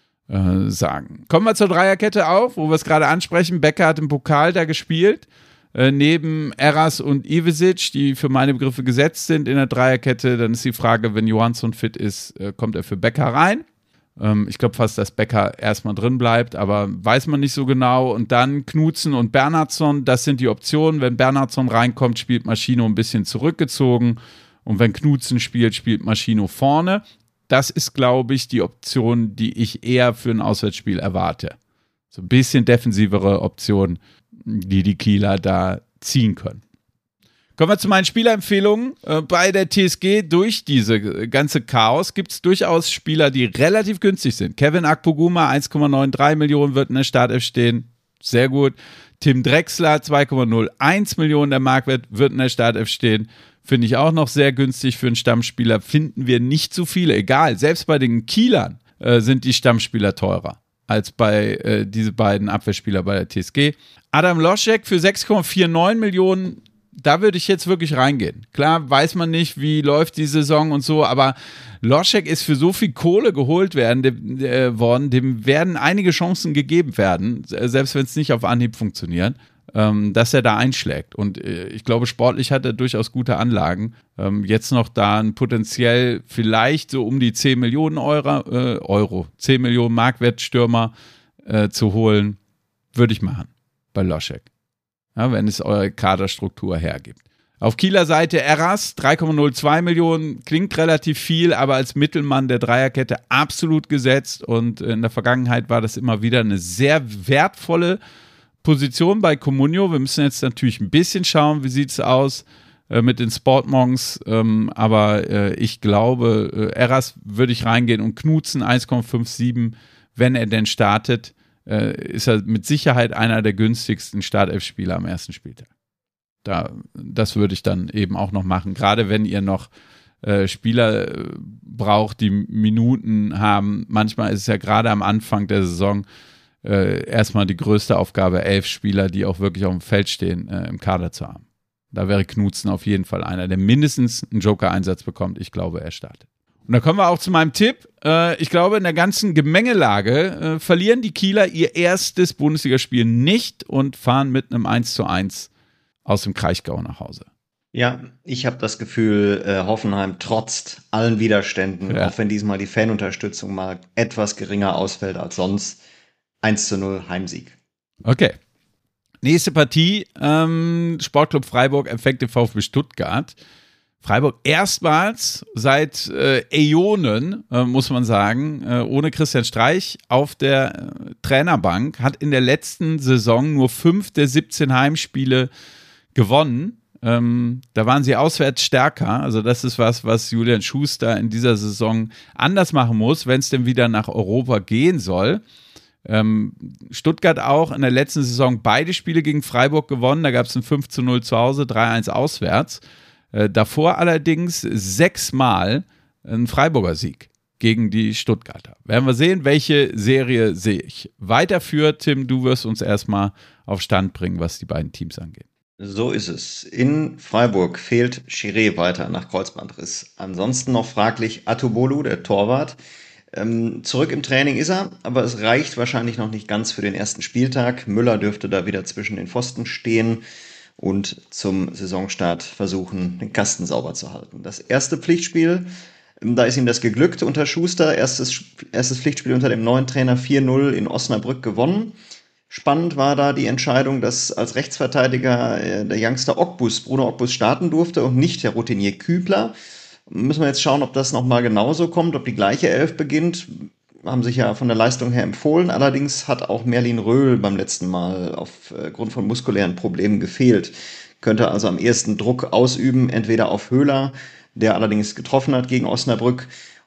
äh, sagen. Kommen wir zur Dreierkette auch, wo wir es gerade ansprechen. Becker hat im Pokal da gespielt, äh, neben Eras und Ivesic, die für meine Begriffe gesetzt sind in der Dreierkette. Dann ist die Frage, wenn Johansson fit ist, äh, kommt er für Becker rein. Ich glaube fast, dass Becker erstmal drin bleibt, aber weiß man nicht so genau. Und dann Knudsen und Bernhardsson, das sind die Optionen. Wenn Bernhardsson reinkommt, spielt Maschino ein bisschen zurückgezogen. Und wenn Knudsen spielt, spielt Maschino vorne. Das ist, glaube ich, die Option, die ich eher für ein Auswärtsspiel erwarte. So ein bisschen defensivere Option, die die Kieler da ziehen können. Kommen wir zu meinen Spielerempfehlungen. Äh, bei der T S G durch diese ganze Chaos gibt es durchaus Spieler, die relativ günstig sind. Kevin Akpoguma, eins Komma neununddreißig Millionen, wird in der Startelf stehen. Sehr gut. Tim Drexler, zwei Komma null eins Millionen der Marktwert, wird in der Startelf stehen. Finde ich auch noch sehr günstig für einen Stammspieler. Finden wir nicht so viele. Egal, selbst bei den Kielern äh, sind die Stammspieler teurer als bei äh, diese beiden Abwehrspieler bei der T S G. Adam Loschek für sechs Komma neunundvierzig Millionen. Da würde ich jetzt wirklich reingehen. Klar, weiß man nicht, wie läuft die Saison und so, aber Loschek ist für so viel Kohle geholt werden, dem, äh, worden, dem werden einige Chancen gegeben werden, selbst wenn es nicht auf Anhieb funktioniert, ähm, dass er da einschlägt. Und äh, ich glaube, sportlich hat er durchaus gute Anlagen. Ähm, jetzt noch da ein potenziell vielleicht so um die zehn Millionen Euro, äh, Euro zehn Millionen Marktwertstürmer äh, zu holen, würde ich machen bei Loschek. Ja, wenn es eure Kaderstruktur hergibt. Auf Kieler Seite Eras, drei Komma null zwei Millionen, klingt relativ viel, aber als Mittelmann der Dreierkette absolut gesetzt und in der Vergangenheit war das immer wieder eine sehr wertvolle Position bei Comunio. Wir müssen jetzt natürlich ein bisschen schauen, wie sieht es aus äh, mit den Sportmonks, ähm, aber äh, ich glaube, äh, Eras würde ich reingehen und Knudsen eins Komma siebenundfünfzig, wenn er denn startet. Ist er mit Sicherheit einer der günstigsten Startelf-Spieler am ersten Spieltag. Da, das würde ich dann eben auch noch machen, gerade wenn ihr noch äh, Spieler äh, braucht, die Minuten haben. Manchmal ist es ja gerade am Anfang der Saison äh, erstmal die größte Aufgabe, elf Spieler, die auch wirklich auf dem Feld stehen, äh, im Kader zu haben. Da wäre Knudsen auf jeden Fall einer, der mindestens einen Joker-Einsatz bekommt. Ich glaube, er startet. Und da kommen wir auch zu meinem Tipp. Äh, ich glaube, in der ganzen Gemengelage äh, verlieren die Kieler ihr erstes Bundesligaspiel nicht und fahren mit einem eins zu eins aus dem Kraichgau nach Hause. Ja, ich habe das Gefühl, äh, Hoffenheim trotzt allen Widerständen, ja. Auch wenn diesmal die Fanunterstützung mal etwas geringer ausfällt als sonst. eins zu null Heimsieg. Okay. Nächste Partie, ähm, Sportclub Freiburg empfängt den VfB Stuttgart. Freiburg erstmals seit äh, Äonen, äh, muss man sagen, äh, ohne Christian Streich auf der äh, Trainerbank, hat in der letzten Saison nur fünf der siebzehn Heimspiele gewonnen. Ähm, da waren sie auswärts stärker. Also das ist was, was Julian Schuster in dieser Saison anders machen muss, wenn es denn wieder nach Europa gehen soll. Ähm, Stuttgart auch in der letzten Saison beide Spiele gegen Freiburg gewonnen. Da gab es ein fünf zu null zu Hause, drei eins auswärts. Äh, davor allerdings sechsmal ein Freiburger Sieg gegen die Stuttgarter. Werden wir sehen, welche Serie sehe ich weiterführt. Tim, du wirst uns erstmal auf Stand bringen, was die beiden Teams angeht. So ist es. In Freiburg fehlt Chiré weiter nach Kreuzbandriss. Ansonsten noch fraglich Atubolu, der Torwart. Ähm, zurück im Training ist er, aber es reicht wahrscheinlich noch nicht ganz für den ersten Spieltag. Müller dürfte da wieder zwischen den Pfosten stehen und zum Saisonstart versuchen, den Kasten sauber zu halten. Das erste Pflichtspiel, da ist ihm das geglückt unter Schuster. Erstes, erstes Pflichtspiel unter dem neuen Trainer vier null in Osnabrück gewonnen. Spannend war da die Entscheidung, dass als Rechtsverteidiger äh, der Youngster Ogbus, Bruno Ogbus, starten durfte und nicht der Routinier Kübler. Müssen wir jetzt schauen, ob das nochmal genauso kommt, ob die gleiche Elf beginnt. Haben sich ja von der Leistung her empfohlen. Allerdings hat auch Merlin Röhl beim letzten Mal aufgrund von muskulären Problemen gefehlt. Könnte also am ehesten Druck ausüben, entweder auf Höhler, der allerdings getroffen hat gegen Osnabrück,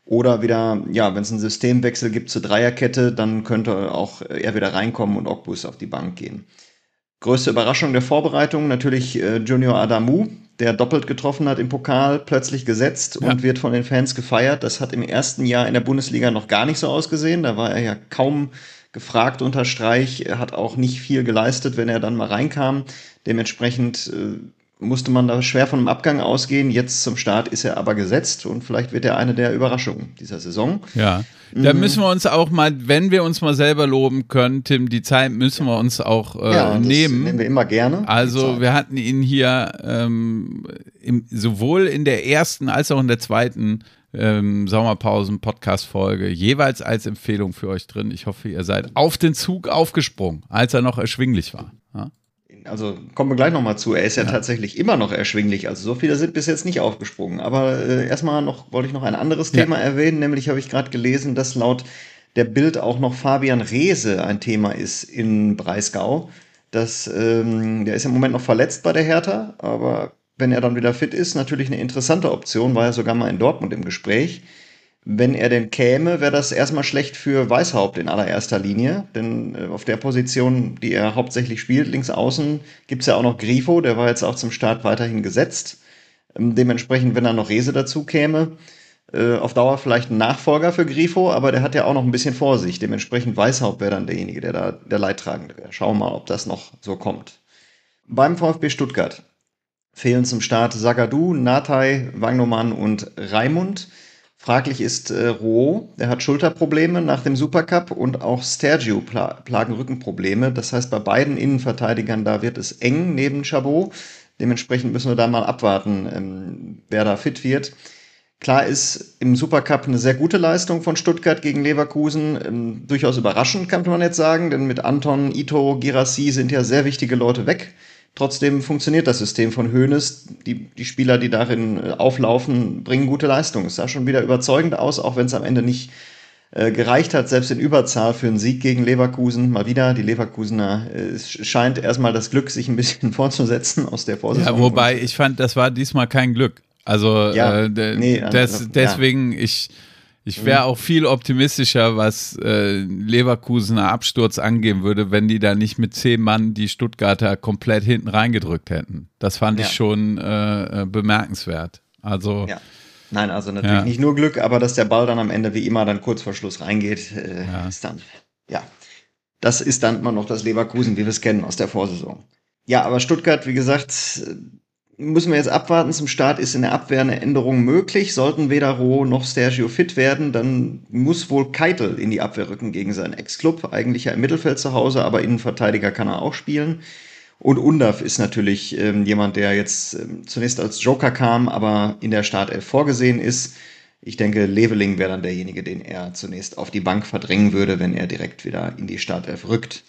Oder wieder, ja, wenn es einen Systemwechsel gibt zur Dreierkette, dann könnte auch er wieder reinkommen und Ogbus auf die Bank gehen. Größte Überraschung der Vorbereitung natürlich äh, Junior Adamu, der doppelt getroffen hat im Pokal, plötzlich gesetzt ja. und wird von den Fans gefeiert. Das hat im ersten Jahr in der Bundesliga noch gar nicht so ausgesehen. Da war er ja kaum gefragt unter Streich. Er hat auch nicht viel geleistet, wenn er dann mal reinkam. Dementsprechend äh, musste man da schwer von einem Abgang ausgehen. Jetzt zum Start ist er aber gesetzt und vielleicht wird er eine der Überraschungen dieser Saison. Ja, da müssen wir uns auch mal, wenn wir uns mal selber loben können, Tim, die Zeit müssen wir uns auch äh, ja, das nehmen. nehmen wir immer gerne. Also wir hatten ihn hier ähm, im, sowohl in der ersten als auch in der zweiten ähm, Sommerpausen-Podcast-Folge jeweils als Empfehlung für euch drin. Ich hoffe, ihr seid auf den Zug aufgesprungen, als er noch erschwinglich war. Ja? Also kommen wir gleich nochmal zu. Er ist ja, ja tatsächlich immer noch erschwinglich. Also so viele sind bis jetzt nicht aufgesprungen. Aber äh, erstmal noch wollte ich noch ein anderes ja. Thema erwähnen. Nämlich habe ich gerade gelesen, dass laut der Bild auch noch Fabian Reese ein Thema ist in Breisgau. Das, ähm, der ist im Moment noch verletzt bei der Hertha. Aber wenn er dann wieder fit ist, natürlich eine interessante Option. War ja sogar mal in Dortmund im Gespräch. Wenn er denn käme, wäre das erstmal schlecht für Weishaupt in allererster Linie, denn äh, auf der Position, die er hauptsächlich spielt, links außen, gibt es ja auch noch Grifo, der war jetzt auch zum Start weiterhin gesetzt. Ähm, dementsprechend, wenn da noch Reese dazu käme, äh, auf Dauer vielleicht ein Nachfolger für Grifo, aber der hat ja auch noch ein bisschen vor sich. Dementsprechend Weishaupt wäre dann derjenige, der da der Leidtragende wäre. Schauen wir mal, ob das noch so kommt. Beim VfB Stuttgart fehlen zum Start Zagadou, Nathai, Wagnoman und Raimund. Fraglich ist äh, Rouault, der hat Schulterprobleme nach dem Supercup und auch Stergiou pla- plagen Rückenprobleme. Das heißt, bei beiden Innenverteidigern, da wird es eng neben Chabot. Dementsprechend müssen wir da mal abwarten, ähm, wer da fit wird. Klar ist im Supercup eine sehr gute Leistung von Stuttgart gegen Leverkusen. Ähm, durchaus überraschend, kann man jetzt sagen, denn mit Anton, Ito, Guirassy sind ja sehr wichtige Leute weg. Trotzdem funktioniert das System von Hoeneß. Die, die Spieler, die darin auflaufen, bringen gute Leistung. Es sah schon wieder überzeugend aus, auch wenn es am Ende nicht äh, gereicht hat, selbst in Überzahl für einen Sieg gegen Leverkusen. Mal wieder, die Leverkusener, äh, es scheint erstmal das Glück, sich ein bisschen fortzusetzen aus der Vorsaison. Ja, wobei ich fand, das war diesmal kein Glück. Also ja, äh, d- nee, das, ja. deswegen, ich, ich wäre auch viel optimistischer, was äh, Leverkusener Absturz angehen würde, wenn die da nicht mit zehn Mann die Stuttgarter komplett hinten reingedrückt hätten. Das fand ja. ich schon äh, bemerkenswert. Also ja. Nein, also natürlich ja. nicht nur Glück, aber dass der Ball dann am Ende wie immer dann kurz vor Schluss reingeht, äh, ja. ist dann, ja, das ist dann immer noch das Leverkusen, wie wir es kennen aus der Vorsaison. Ja, aber Stuttgart, wie gesagt, müssen wir jetzt abwarten. Zum Start ist in der Abwehr eine Änderung möglich. Sollten weder Rouault noch Stergiou fit werden, dann muss wohl Keitel in die Abwehr rücken gegen seinen Ex-Club. Eigentlich ja im Mittelfeld zu Hause, aber Innenverteidiger kann er auch spielen. Und Undav ist natürlich ähm, jemand, der jetzt ähm, zunächst als Joker kam, aber in der Startelf vorgesehen ist. Ich denke, Leveling wäre dann derjenige, den er zunächst auf die Bank verdrängen würde, wenn er direkt wieder in die Startelf rückt.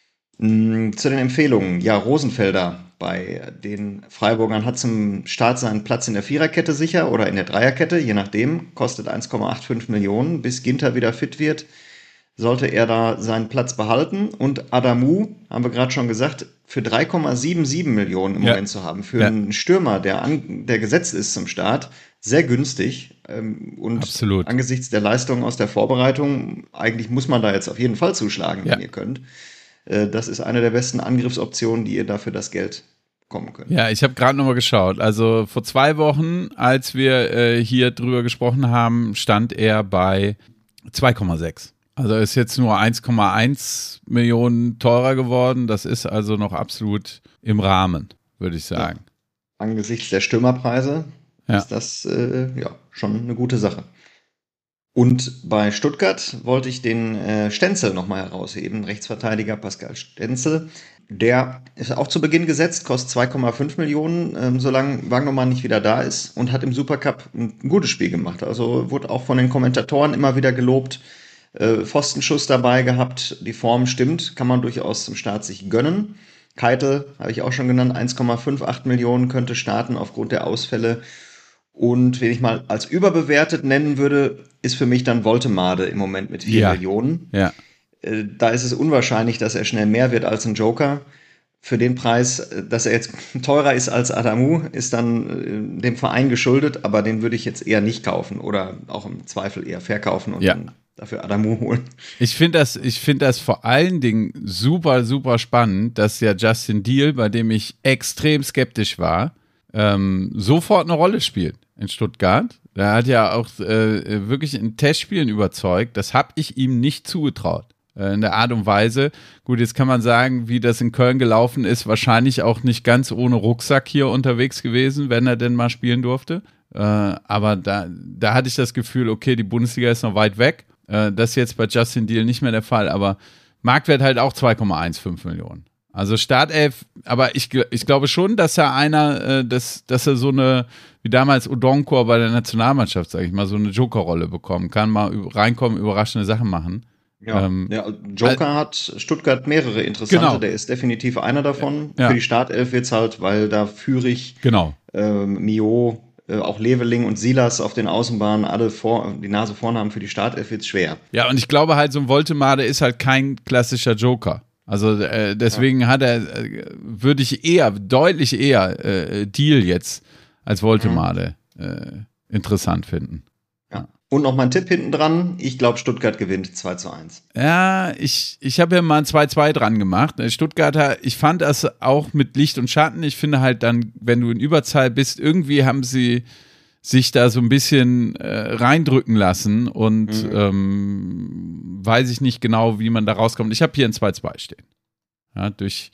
Mm, zu den Empfehlungen. Ja, Rosenfelder bei den Freiburgern hat zum Start seinen Platz in der Viererkette sicher oder in der Dreierkette, je nachdem. Kostet eins Komma fünfundachtzig Millionen. Bis Ginter wieder fit wird, sollte er da seinen Platz behalten. Und Adamu, haben wir gerade schon gesagt, für drei Komma siebenundsiebzig Millionen im ja. Moment zu haben. Für ja. einen Stürmer, der, an, der gesetzt ist zum Start, sehr günstig. Ähm, und Absolut. Angesichts der Leistung aus der Vorbereitung, eigentlich muss man da jetzt auf jeden Fall zuschlagen, ja. wenn ihr könnt. Äh, das ist eine der besten Angriffsoptionen, die ihr dafür das Geld bekommen könnt. Ja, ich habe gerade nochmal geschaut. Also vor zwei Wochen, als wir äh, hier drüber gesprochen haben, stand er bei zwei Komma sechs. Also ist jetzt nur eins Komma eins Millionen teurer geworden. Das ist also noch absolut im Rahmen, würde ich sagen. Ja. Angesichts der Stürmerpreise ja. ist das äh, ja schon eine gute Sache. Und bei Stuttgart wollte ich den äh, Stenzel nochmal herausheben, Rechtsverteidiger Pascal Stenzel. Der ist auch zu Beginn gesetzt, kostet zwei Komma fünf Millionen, ähm, solange Wagnermann nicht wieder da ist und hat im Supercup ein, ein gutes Spiel gemacht. Also wurde auch von den Kommentatoren immer wieder gelobt. Äh, Pfostenschuss dabei gehabt, die Form stimmt, kann man durchaus zum Start sich gönnen. Keitel, habe ich auch schon genannt, eins Komma fünfundachtzig Millionen könnte starten aufgrund der Ausfälle. Und wenn ich mal als überbewertet nennen würde, ist für mich dann Woltemade im Moment mit vier ja. Millionen. Ja. Äh, da ist es unwahrscheinlich, dass er schnell mehr wird als ein Joker. für den Preis, dass er jetzt teurer ist als Adamu, ist dann äh, dem Verein geschuldet, aber den würde ich jetzt eher nicht kaufen oder auch im Zweifel eher verkaufen und ja. dann dafür Adamu holen. Ich finde das, ich finde das vor allen Dingen super, super spannend, dass ja Justin Deal, bei dem ich extrem skeptisch war, ähm, sofort eine Rolle spielt in Stuttgart. Der hat ja auch äh, wirklich in Testspielen überzeugt. Das habe ich ihm nicht zugetraut. In der Art und Weise. Gut, jetzt kann man sagen, wie das in Köln gelaufen ist, wahrscheinlich auch nicht ganz ohne Rucksack hier unterwegs gewesen, wenn er denn mal spielen durfte. Äh, aber da, da hatte ich das Gefühl, okay, die Bundesliga ist noch weit weg. Äh, das ist jetzt bei Justin Deal nicht mehr der Fall, aber Marktwert halt auch zwei Komma fünfzehn Millionen. Also Startelf, aber ich, ich glaube schon, dass er einer, äh, dass, dass er so eine, wie damals Odonkor bei der Nationalmannschaft, sage ich mal, so eine Jokerrolle bekommen kann, mal reinkommen, überraschende Sachen machen. Ja, ähm, ja, Joker äh, hat Stuttgart mehrere interessante, genau. Der ist definitiv einer davon. Ja. Für die Startelf wird's halt, weil da Führig, genau. ähm, Mio, äh, auch Leveling und Silas auf den Außenbahnen alle vor, die Nase vorne haben. Für die Startelf wird's schwer. Ja, und ich glaube halt, so ein Woltemade ist halt kein klassischer Joker. Also äh, deswegen ja. hat er, äh, würde ich eher, deutlich eher äh, Deal jetzt als Woltemade mhm. äh, interessant finden. Ja. Und noch mein Tipp hinten dran, ich glaube Stuttgart gewinnt zwei zu eins. Ja, ich, ich habe ja mal ein zwei zwei dran gemacht. Stuttgarter, ich fand das auch mit Licht und Schatten. Ich finde halt dann, wenn du in Überzahl bist, irgendwie haben sie sich da so ein bisschen äh, reindrücken lassen und mhm. ähm, weiß ich nicht genau, wie man da rauskommt. Ich habe hier ein zwei zwei stehen. Ja, durch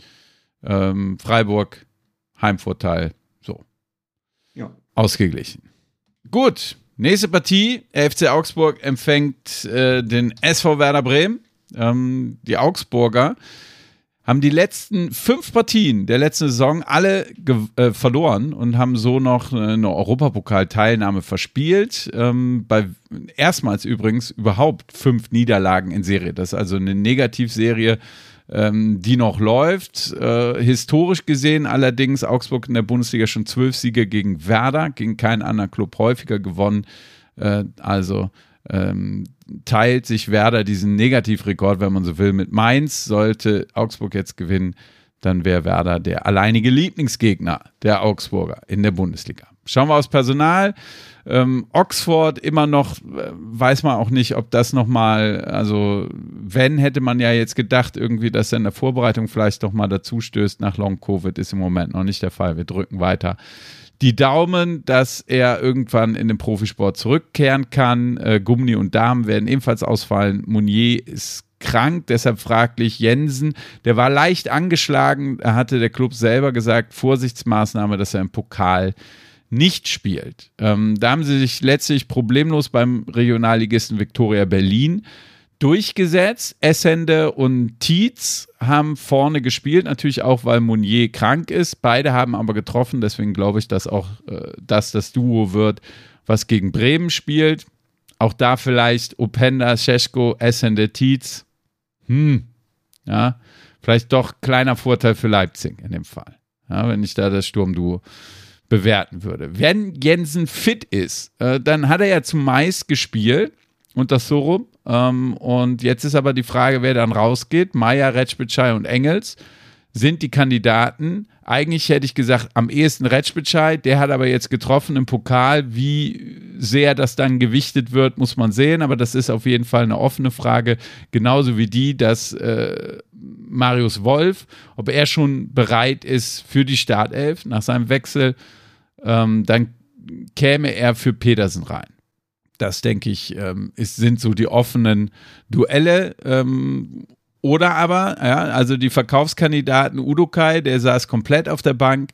ähm, Freiburg, Heimvorteil, so. Ja. Ausgeglichen. Gut. Nächste Partie, F C Augsburg empfängt äh, den S V Werder Bremen. Ähm, die Augsburger haben die letzten fünf Partien der letzten Saison alle ge- äh, verloren und haben so noch eine Europapokal-Teilnahme verspielt. Ähm, bei erstmals übrigens überhaupt fünf Niederlagen in Serie. Das ist also eine Negativserie, ähm, die noch läuft. Äh, historisch gesehen allerdings Augsburg in der Bundesliga schon zwölf Siege gegen Werder, gegen keinen anderen Club häufiger gewonnen. Äh, also ähm, teilt sich Werder diesen Negativrekord, wenn man so will, mit Mainz. Sollte Augsburg jetzt gewinnen, dann wäre Werder der alleinige Lieblingsgegner der Augsburger in der Bundesliga. Schauen wir aufs Personal. Ähm, Oxford immer noch, äh, weiß man auch nicht, ob das nochmal, also wenn, hätte man ja jetzt gedacht, irgendwie, dass er in der Vorbereitung vielleicht doch mal dazu stößt nach Long-Covid, ist im Moment noch nicht der Fall. Wir drücken weiter die Daumen, dass er irgendwann in den Profisport zurückkehren kann. Äh, Gumni und Dahmen werden ebenfalls ausfallen. Mounier ist krank, deshalb fraglich. Jensen, der war leicht angeschlagen, da hatte der Club selber gesagt, Vorsichtsmaßnahme, dass er im Pokal nicht spielt. Ähm, da haben sie sich letztlich problemlos beim Regionalligisten Viktoria Berlin durchgesetzt. Essende und Tietz haben vorne gespielt, natürlich auch, weil Mounier krank ist. Beide haben aber getroffen, deswegen glaube ich, dass auch äh, das das Duo wird, was gegen Bremen spielt. Auch da vielleicht Openda, Šeško, Essende, Tietz. Hm, ja, vielleicht doch kleiner Vorteil für Leipzig in dem Fall, ja, wenn ich da das Sturmduo bewerten würde. Wenn Jensen fit ist, äh, dann hat er ja zumeist gespielt und das so rum. Ähm, und jetzt ist aber die Frage, wer dann rausgeht. Meier, Retschbitschei und Engels sind die Kandidaten. Eigentlich hätte ich gesagt, am ehesten Retschbitschei. Der hat aber jetzt getroffen im Pokal. Wie sehr das dann gewichtet wird, muss man sehen. Aber das ist auf jeden Fall eine offene Frage. Genauso wie die, dass äh, Marius Wolf, ob er schon bereit ist für die Startelf nach seinem Wechsel, ähm, dann käme er für Pedersen rein. Das, denke ich, ähm, ist, sind so die offenen Duelle. Ähm, oder aber, ja, also die Verkaufskandidaten Udokai, der saß komplett auf der Bank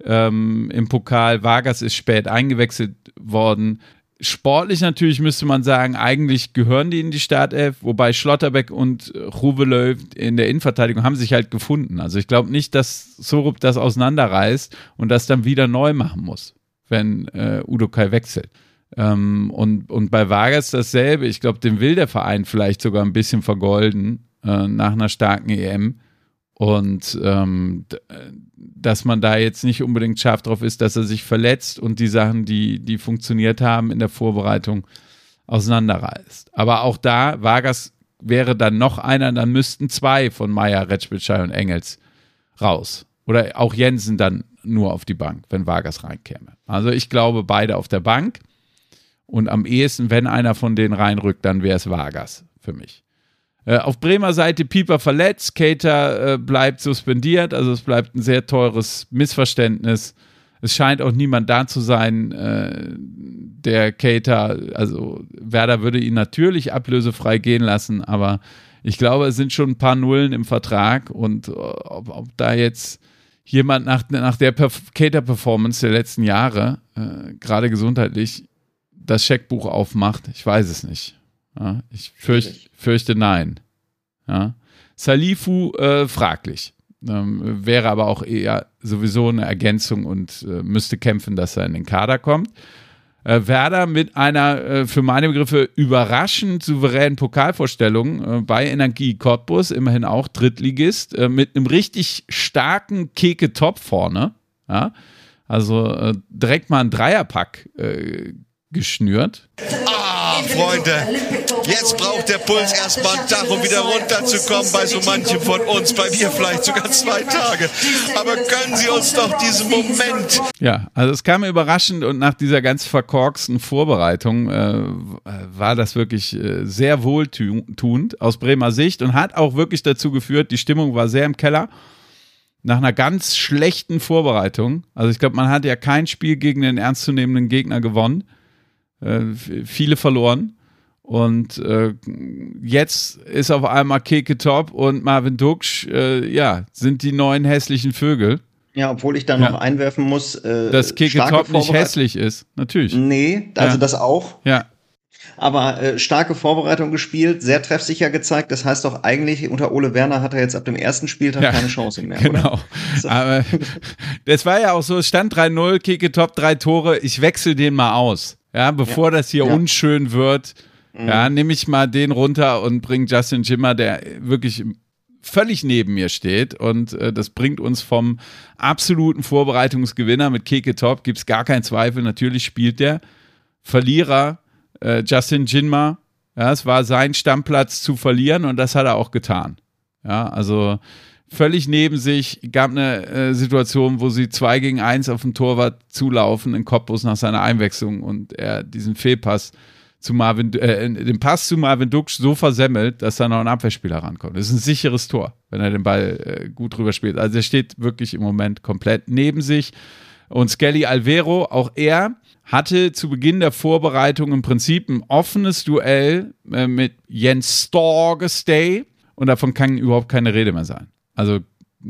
ähm, im Pokal. Vargas ist spät eingewechselt worden. Sportlich natürlich müsste man sagen, eigentlich gehören die in die Startelf, wobei Schlotterbeck und Ruvelöw in der Innenverteidigung haben sich halt gefunden. Also ich glaube nicht, dass Sorup das auseinanderreißt und das dann wieder neu machen muss, wenn äh, Udokai wechselt. Ähm, und, und bei Vargas dasselbe. Ich glaube, den will der Verein vielleicht sogar ein bisschen vergolden äh, nach einer starken E M. Und ähm, d- dass man da jetzt nicht unbedingt scharf drauf ist, dass er sich verletzt und die Sachen, die, die funktioniert haben in der Vorbereitung, auseinanderreißt. Aber auch da, Vargas wäre dann noch einer, dann müssten zwei von Meier, Retschbitschei und Engels raus. Oder auch Jensen dann nur auf die Bank, wenn Vargas reinkäme. Also ich glaube, beide auf der Bank. Und am ehesten, wenn einer von denen reinrückt, dann wäre es Vargas für mich. Äh, auf Bremer Seite Pieper verletzt, Keita äh, bleibt suspendiert, also es bleibt ein sehr teures Missverständnis. Es scheint auch niemand da zu sein, äh, der Keita, also Werder würde ihn natürlich ablösefrei gehen lassen, aber ich glaube, es sind schon ein paar Nullen im Vertrag und ob, ob da jetzt jemand nach, nach der Perf- Keita-Performance der letzten Jahre, äh, gerade gesundheitlich, das Scheckbuch aufmacht, ich weiß es nicht. Ja, ich fürcht, fürchte nein. Ja. Salifu äh, fraglich. Ähm, wäre aber auch eher sowieso eine Ergänzung und äh, müsste kämpfen, dass er in den Kader kommt. Äh, Werder mit einer äh, für meine Begriffe überraschend souveränen Pokalvorstellung äh, bei Energie Cottbus, immerhin auch Drittligist, äh, mit einem richtig starken Keke Top vorne. Ja? Also äh, direkt mal ein Dreierpack äh, geschnürt. Ah, Freunde, jetzt braucht der Puls erstmal einen Tag, um wieder runterzukommen bei so manchem von uns, bei mir vielleicht sogar zwei Tage. Aber gönnen Sie uns doch diesen Moment. Ja, also es kam überraschend und nach dieser ganz verkorksten Vorbereitung äh, war das wirklich äh, sehr wohltuend aus Bremer Sicht und hat auch wirklich dazu geführt, die Stimmung war sehr im Keller. Nach einer ganz schlechten Vorbereitung, also ich glaube, man hat ja kein Spiel gegen den ernstzunehmenden Gegner gewonnen. Äh, viele verloren und äh, jetzt ist auf einmal Keke Top und Marvin Duksch, äh, ja, sind die neuen hässlichen Vögel. Ja, obwohl ich da ja. noch einwerfen muss, äh, dass Keke Top nicht hässlich ist, natürlich. Nee, also ja. das auch. Ja. Aber äh, starke Vorbereitung gespielt, sehr treffsicher gezeigt. Das heißt doch eigentlich, unter Ole Werner hat er jetzt ab dem ersten Spieltag ja, keine Chance mehr, genau. oder? So. Aber das war ja auch so, es stand drei null, Keke Top, drei Tore, ich wechsle den mal aus. Ja, bevor ja. das hier ja. unschön wird, mhm. ja, nehme ich mal den runter und bringe Justin Jimmer, der wirklich völlig neben mir steht. Und äh, das bringt uns vom absoluten Vorbereitungsgewinner mit Keke Top, gibt es gar keinen Zweifel, natürlich spielt der. Verlierer äh, Justin Jinma, ja, es war sein Stammplatz zu verlieren und das hat er auch getan. Ja, also völlig neben sich, gab eine äh, Situation, wo sie zwei gegen eins auf den Torwart zulaufen in Cottbus nach seiner Einwechslung und er diesen Fehlpass zu Marvin, äh, den Pass zu Marvin Duksch so versemmelt, dass da noch ein Abwehrspieler rankommt. Das ist ein sicheres Tor, wenn er den Ball äh, gut drüber spielt. Also er steht wirklich im Moment komplett neben sich. Und Skelly Alvero, auch er hatte zu Beginn der Vorbereitung im Prinzip ein offenes Duell äh, mit Jens Storgestay und davon kann überhaupt keine Rede mehr sein. Also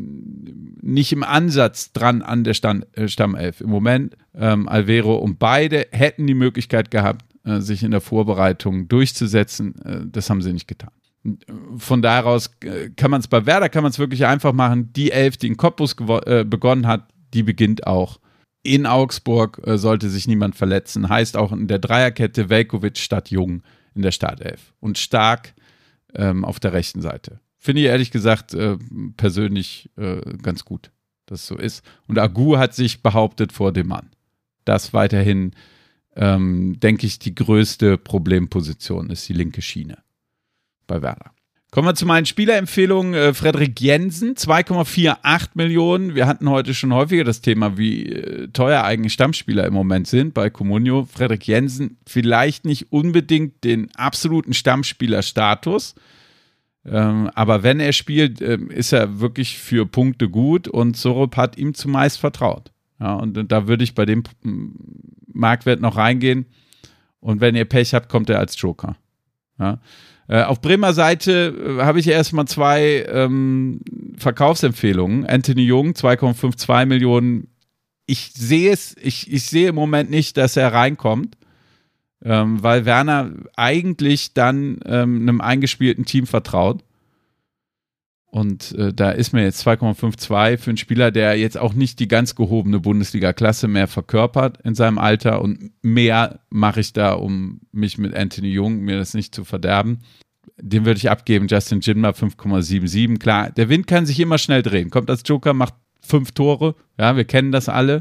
nicht im Ansatz dran an der Stand, äh, Stammelf. Im Moment ähm, Alvero und beide hätten die Möglichkeit gehabt, äh, sich in der Vorbereitung durchzusetzen. Äh, das haben sie nicht getan. Von daraus äh, kann man es bei Werder kann man es wirklich einfach machen. Die Elf, die in Cottbus gewo- äh, begonnen hat, die beginnt auch. In Augsburg äh, sollte sich niemand verletzen. Heißt auch in der Dreierkette Veljkovic statt Jung in der Startelf. Und Stark ähm, auf der rechten Seite. Finde ich ehrlich gesagt äh, persönlich äh, ganz gut, dass es so ist. Und Agu hat sich behauptet vor dem Mann. Das weiterhin, ähm, denke ich, die größte Problemposition ist die linke Schiene bei Werder. Kommen wir zu meinen Spielerempfehlungen. Äh, Frederik Jensen, zwei Komma achtundvierzig Millionen. Wir hatten heute schon häufiger das Thema, wie äh, teuer eigentlich Stammspieler im Moment sind bei Comunio. Frederik Jensen vielleicht nicht unbedingt den absoluten Stammspielerstatus. Ähm, aber wenn er spielt, ähm, ist er wirklich für Punkte gut und Sorup hat ihm zumeist vertraut. Ja, und, und da würde ich bei dem Marktwert noch reingehen und wenn ihr Pech habt, kommt er als Joker. Ja. Äh, auf Bremer Seite äh, habe ich erstmal zwei ähm, Verkaufsempfehlungen. Anthony Jung, zwei Komma zweiundfünfzig Millionen. Ich sehe es, ich, ich sehe im Moment nicht, dass er reinkommt. Ähm, weil Werner eigentlich dann ähm, einem eingespielten Team vertraut. Und äh, da ist mir jetzt zwei Komma zweiundfünfzig für einen Spieler, der jetzt auch nicht die ganz gehobene Bundesliga-Klasse mehr verkörpert in seinem Alter. Und mehr mache ich da, um mich mit Anthony Jung, mir das nicht zu verderben. Den würde ich abgeben. Justin Jinma fünf Komma siebenundsiebzig. Klar, der Wind kann sich immer schnell drehen. Kommt als Joker, macht fünf Tore. Ja, wir kennen das alle.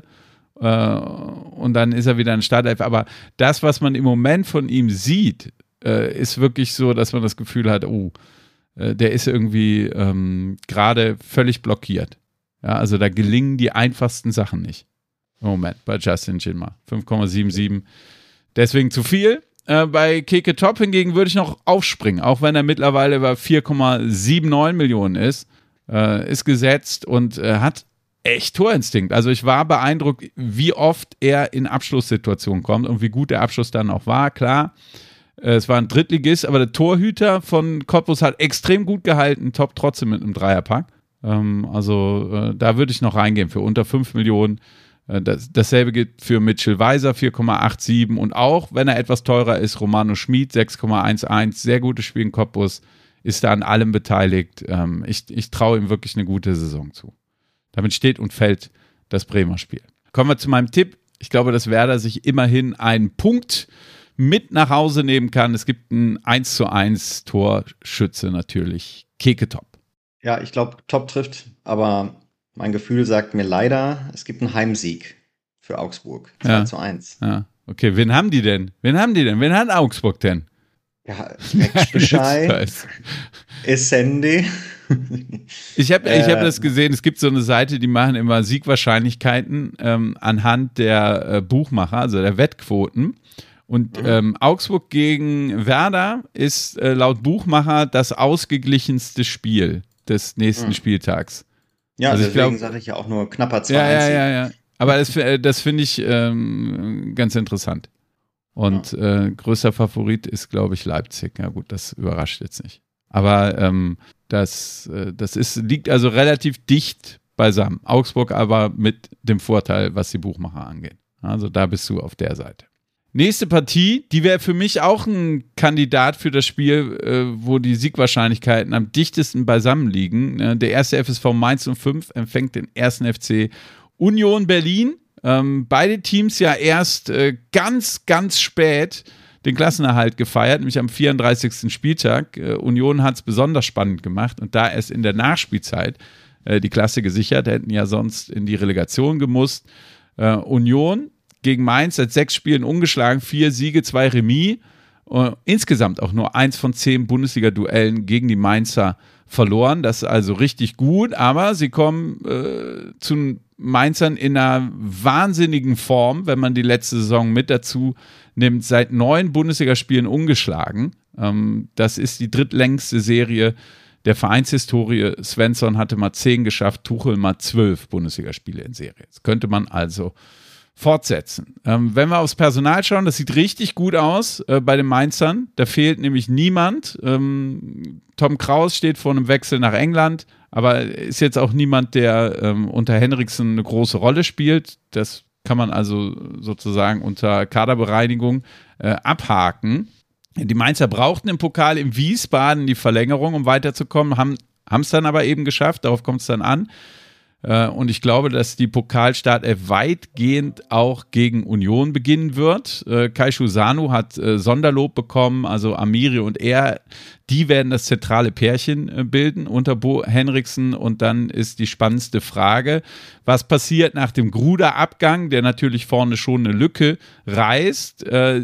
Und dann ist er wieder ein Startelf. Aber das, was man im Moment von ihm sieht, ist wirklich so, dass man das Gefühl hat, oh, der ist irgendwie ähm, gerade völlig blockiert. Ja, also da gelingen die einfachsten Sachen nicht. Im Moment bei Justin Jinma. fünf Komma siebenundsiebzig. Deswegen zu viel. Äh, bei Keke Top hingegen würde ich noch aufspringen, auch wenn er mittlerweile bei vier Komma neunundsiebzig Millionen ist. Äh, ist gesetzt und äh, hat echt Torinstinkt. Also ich war beeindruckt, wie oft er in Abschlusssituationen kommt und wie gut der Abschluss dann auch war. Klar, äh, es war ein Drittligist, aber der Torhüter von Cottbus hat extrem gut gehalten, Top trotzdem mit einem Dreierpack. Ähm, also äh, da würde ich noch reingehen für unter fünf Millionen. Äh, das, dasselbe gilt für Mitchell Weiser, vier Komma siebenundachtzig und auch, wenn er etwas teurer ist, Romano Schmid, sechs Komma elf, sehr gutes Spiel in Cottbus, ist da an allem beteiligt. Ähm, ich ich traue ihm wirklich eine gute Saison zu. Damit steht und fällt das Bremer Spiel. Kommen wir zu meinem Tipp. Ich glaube, dass Werder sich immerhin einen Punkt mit nach Hause nehmen kann. Es gibt ein eins zu eins Torschütze natürlich. Keke Top. Ja, ich glaube, Top trifft, aber mein Gefühl sagt mir leider, es gibt einen Heimsieg für Augsburg. zwei zu eins. Ja. Okay, wen haben die denn? Wen haben die denn? Wen hat Augsburg denn? Ja, Bescheid. Essende. Ich habe ich hab das gesehen, es gibt so eine Seite, die machen immer Siegwahrscheinlichkeiten ähm, anhand der äh, Buchmacher, also der Wettquoten. Und mhm. ähm, Augsburg gegen Werder ist äh, laut Buchmacher das ausgeglichenste Spiel des nächsten mhm. Spieltags. Ja, also deswegen sage ich ja auch nur knapper zwei ja, ja, ja, ja. Aber das, das finde ich ähm, ganz interessant. Und ja. äh, größter Favorit ist, glaube ich, Leipzig. Ja gut, das überrascht jetzt nicht. Aber ähm, das, äh, das ist, liegt also relativ dicht beisammen. Augsburg aber mit dem Vorteil, was die Buchmacher angeht. Also da bist du auf der Seite. Nächste Partie, die wäre für mich auch ein Kandidat für das Spiel, äh, wo die Siegwahrscheinlichkeiten am dichtesten beisammen liegen. Äh, der erste F S V Mainz null fünf empfängt den ersten F C Union Berlin. Ähm, beide Teams ja erst äh, ganz, ganz spät den Klassenerhalt gefeiert, nämlich am vierunddreißigsten Spieltag. Äh, Union hat es besonders spannend gemacht und da erst in der Nachspielzeit äh, die Klasse gesichert, hätten ja sonst in die Relegation gemusst. Äh, Union gegen Mainz seit sechs Spielen ungeschlagen, vier Siege, zwei Remis. Uh, insgesamt auch nur eins von zehn Bundesliga-Duellen gegen die Mainzer verloren. Das ist also richtig gut, aber sie kommen äh, zu den Mainzern in einer wahnsinnigen Form, wenn man die letzte Saison mit dazu nimmt. Seit neun Bundesligaspielen ungeschlagen. Ähm, das ist die drittlängste Serie der Vereinshistorie. Svensson hatte mal zehn geschafft, Tuchel mal zwölf Bundesligaspiele in Serie. Das könnte man also fortsetzen. Ähm, wenn wir aufs Personal schauen, das sieht richtig gut aus äh, bei den Mainzern. Da fehlt nämlich niemand. Ähm, Tom Kraus steht vor einem Wechsel nach England, aber ist jetzt auch niemand, der ähm, unter Henriksen eine große Rolle spielt. Das kann man also sozusagen unter Kaderbereinigung äh, abhaken. Die Mainzer brauchten im Pokal in Wiesbaden die Verlängerung, um weiterzukommen, haben es dann aber eben geschafft, darauf kommt es dann an. Und ich glaube, dass die Pokalstartelf weitgehend auch gegen Union beginnen wird. Kaishu Sanu hat Sonderlob bekommen, also Amiri und er, die werden das zentrale Pärchen bilden unter Bo Henriksen. Und dann ist die spannendste Frage, was passiert nach dem Gruder-Abgang, der natürlich vorne schon eine Lücke reißt.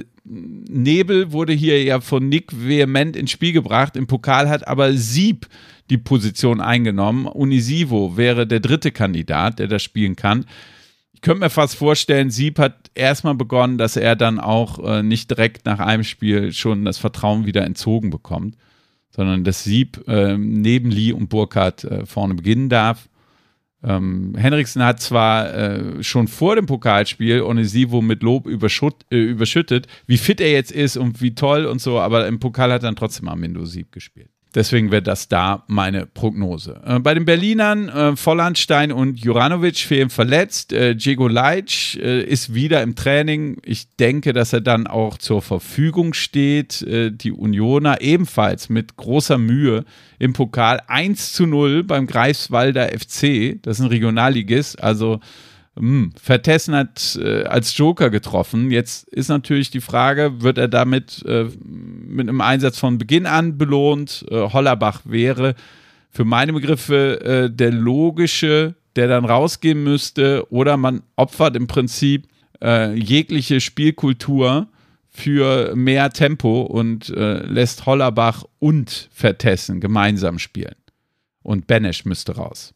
Nebel wurde hier ja von Nick vehement ins Spiel gebracht, im Pokal hat aber Sieb die Position eingenommen. Unisivo wäre der dritte Kandidat, der das spielen kann. Ich könnte mir fast vorstellen, Sieb hat erstmal begonnen, dass er dann auch äh, nicht direkt nach einem Spiel schon das Vertrauen wieder entzogen bekommt, sondern dass Sieb äh, neben Lee und Burkhardt äh, vorne beginnen darf. Ähm, Henriksen hat zwar äh, schon vor dem Pokalspiel Onisivo mit Lob überschütt, äh, überschüttet, wie fit er jetzt ist und wie toll und so, aber im Pokal hat er dann trotzdem Armindo Sieb gespielt. Deswegen wäre das da meine Prognose. Äh, bei den Berlinern, äh, Vollandstein und Juranovic fehlen verletzt. Äh, Djego Leitsch äh, ist wieder im Training. Ich denke, dass er dann auch zur Verfügung steht. Äh, die Unioner ebenfalls mit großer Mühe im Pokal eins zu null beim Greifswalder F C. Das ist ein Regionalligist, also Hm, Vertessen hat äh, als Joker getroffen. Jetzt ist natürlich die Frage, wird er damit äh, mit einem Einsatz von Beginn an belohnt? Äh, Hollerbach wäre für meine Begriffe äh, der logische, der dann rausgehen müsste, oder man opfert im Prinzip äh, jegliche Spielkultur für mehr Tempo und äh, lässt Hollerbach und Vertessen gemeinsam spielen. Und Benesch müsste raus.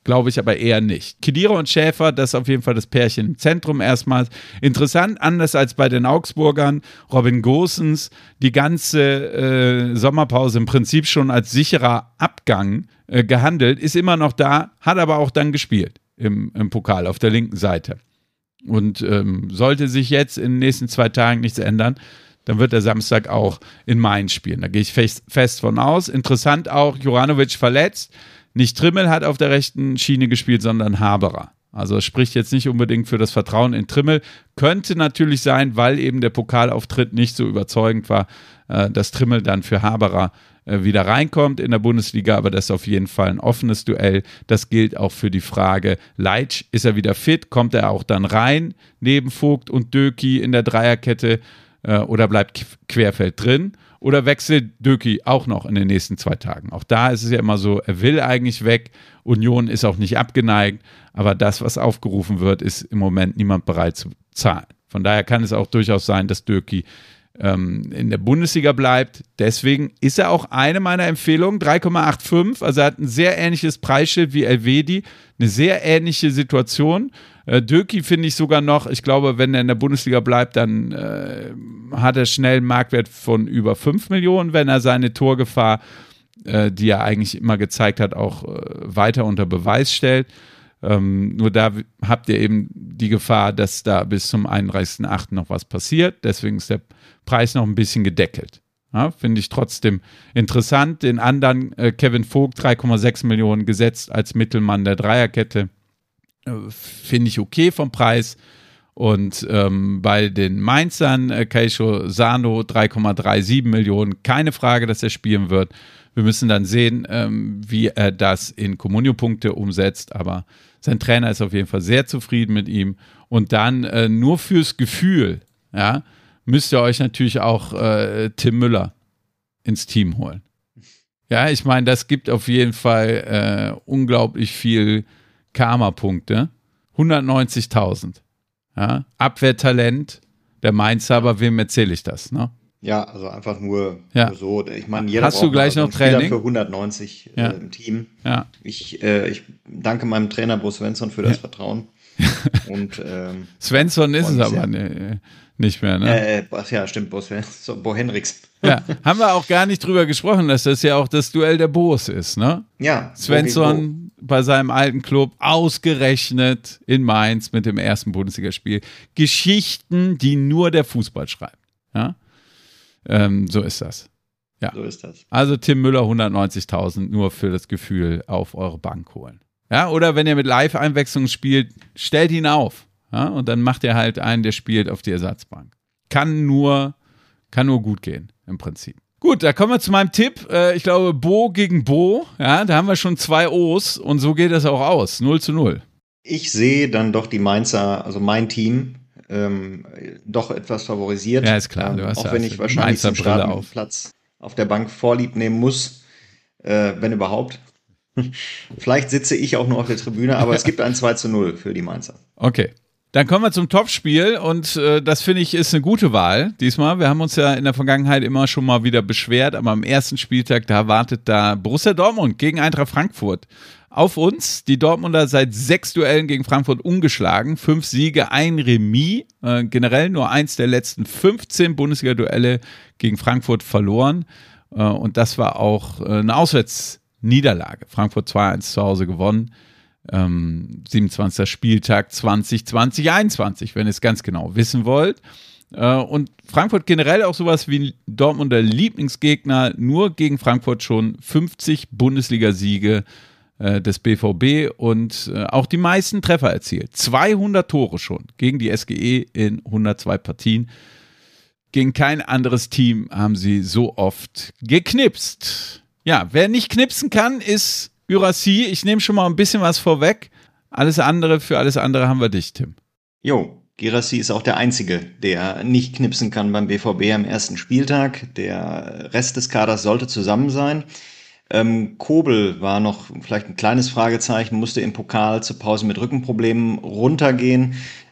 Glaube ich aber eher nicht. Khedira und Schäfer, das ist auf jeden Fall das Pärchen im Zentrum erstmals. Interessant, anders als bei den Augsburgern, Robin Gosens die ganze äh, Sommerpause im Prinzip schon als sicherer Abgang äh, gehandelt, ist immer noch da, hat aber auch dann gespielt im, im Pokal auf der linken Seite. Und ähm, sollte sich jetzt in den nächsten zwei Tagen nichts ändern, dann wird er Samstag auch in Mainz spielen. Da gehe ich fest, fest von aus. Interessant auch, Juranovic verletzt. Nicht Trimmel hat auf der rechten Schiene gespielt, sondern Haberer. Also es spricht jetzt nicht unbedingt für das Vertrauen in Trimmel. Könnte natürlich sein, weil eben der Pokalauftritt nicht so überzeugend war, äh, dass Trimmel dann für Haberer äh, wieder reinkommt in der Bundesliga. Aber das ist auf jeden Fall ein offenes Duell. Das gilt auch für die Frage, Leitsch, ist er wieder fit? Kommt er auch dann rein neben Vogt und Döki in der Dreierkette äh, oder bleibt Querfeld drin? Oder wechselt Döki auch noch in den nächsten zwei Tagen? Auch da ist es ja immer so, er will eigentlich weg. Union ist auch nicht abgeneigt. Aber das, was aufgerufen wird, ist im Moment niemand bereit zu zahlen. Von daher kann es auch durchaus sein, dass Döki ähm, in der Bundesliga bleibt. Deswegen ist er auch eine meiner Empfehlungen. drei Komma fünfundachtzig. Also er hat ein sehr ähnliches Preisschild wie Elvedi. Eine sehr ähnliche Situation. Äh, Döki finde ich sogar noch, ich glaube, wenn er in der Bundesliga bleibt, dann äh, hat er schnell einen Marktwert von über fünf Millionen, wenn er seine Torgefahr, äh, die er eigentlich immer gezeigt hat, auch äh, weiter unter Beweis stellt. Ähm, nur da habt ihr eben die Gefahr, dass da bis zum einunddreißigsten achten noch was passiert. Deswegen ist der Preis noch ein bisschen gedeckelt. Ja, finde ich trotzdem interessant. Den anderen, äh, Kevin Vogt, drei Komma sechs Millionen gesetzt als Mittelmann der Dreierkette. Finde ich okay vom Preis. Und ähm, bei den Mainzern, äh, Keisho Sano, drei Komma siebenunddreißig Millionen. Keine Frage, dass er spielen wird. Wir müssen dann sehen, ähm, wie er das in Comunio-Punkte umsetzt. Aber sein Trainer ist auf jeden Fall sehr zufrieden mit ihm. Und dann äh, nur fürs Gefühl, ja, müsst ihr euch natürlich auch äh, Tim Müller ins Team holen. Ja, ich meine, das gibt auf jeden Fall äh, unglaublich viel Karma-Punkte. hundertneunzigtausend. Ja, Abwehrtalent, der Mainzer, aber wem erzähle ich das, ne? Ja, also einfach nur, ja. nur so. Ich meine, jeder Hast du gleich noch Spieler Training? für hundertneunzig ja. äh, im Team. Ja. Ich, äh, ich danke meinem Trainer Bo Svensson für das ja. Vertrauen. Und, ähm, Svensson ist es aber sehr. ne, nicht mehr, ne? Äh, ja, stimmt, Bo, Svensson, Bo Henriks. Ja, haben wir auch gar nicht drüber gesprochen, dass das ja auch das Duell der Bo's ist, ne? Ja. Svensson bei seinem alten Club ausgerechnet in Mainz mit dem ersten Bundesligaspiel. Geschichten, die nur der Fußball schreibt. Ja, ähm, so ist das. Ja. So ist das. Also Tim Müller hundertneunzigtausend nur für das Gefühl auf eure Bank holen. Ja, oder wenn ihr mit Live-Einwechslung spielt, stellt ihn auf. Ja, und dann macht ihr halt einen, der spielt auf die Ersatzbank. Kann nur, kann nur gut gehen, im Prinzip. Gut, da kommen wir zu meinem Tipp. Äh, ich glaube, Bo gegen Bo. Ja, da haben wir schon zwei O's und so geht das auch aus. null zu null. Ich sehe dann doch die Mainzer, also mein Team, ähm, doch etwas favorisiert. Ja, ist klar. Du Ähm, hast auch ja wenn ich wahrscheinlich Mainzer zum Brille starken auf. Platz auf der Bank Vorlieb nehmen muss, äh, wenn überhaupt. Vielleicht sitze ich auch nur auf der Tribüne, aber es gibt ein zwei zu null für die Mainzer. Okay. Dann kommen wir zum Topspiel und äh, das finde ich ist eine gute Wahl diesmal. Wir haben uns ja in der Vergangenheit immer schon mal wieder beschwert, aber am ersten Spieltag, da wartet da Borussia Dortmund gegen Eintracht Frankfurt auf uns. Die Dortmunder seit sechs Duellen gegen Frankfurt ungeschlagen, fünf Siege, ein Remis, äh, generell nur eins der letzten fünfzehn Bundesliga-Duelle gegen Frankfurt verloren äh, und das war auch äh, eine Auswärtsniederlage. Frankfurt zwei eins zu Hause gewonnen. Ähm, siebenundzwanzigster Spieltag zwanzig zwanzig einundzwanzig, wenn ihr es ganz genau wissen wollt. Äh, und Frankfurt generell auch sowas wie Dortmunder Lieblingsgegner, nur gegen Frankfurt schon fünfzig Bundesliga-Siege äh, des B V B und äh, auch die meisten Treffer erzielt. zweihundert Tore schon gegen die S G E in hundertzwei Partien. Gegen kein anderes Team haben sie so oft geknipst. Ja, wer nicht knipsen kann, ist Guirassy. Ich nehme schon mal ein bisschen was vorweg. Alles andere, für alles andere haben wir dich, Tim. Jo, Guirassy ist auch der Einzige, der nicht knipsen kann beim B V B am ersten Spieltag. Der Rest des Kaders sollte zusammen sein. Ähm, Kobel war noch vielleicht ein kleines Fragezeichen, musste im Pokal zur Pause mit Rückenproblemen runtergehen.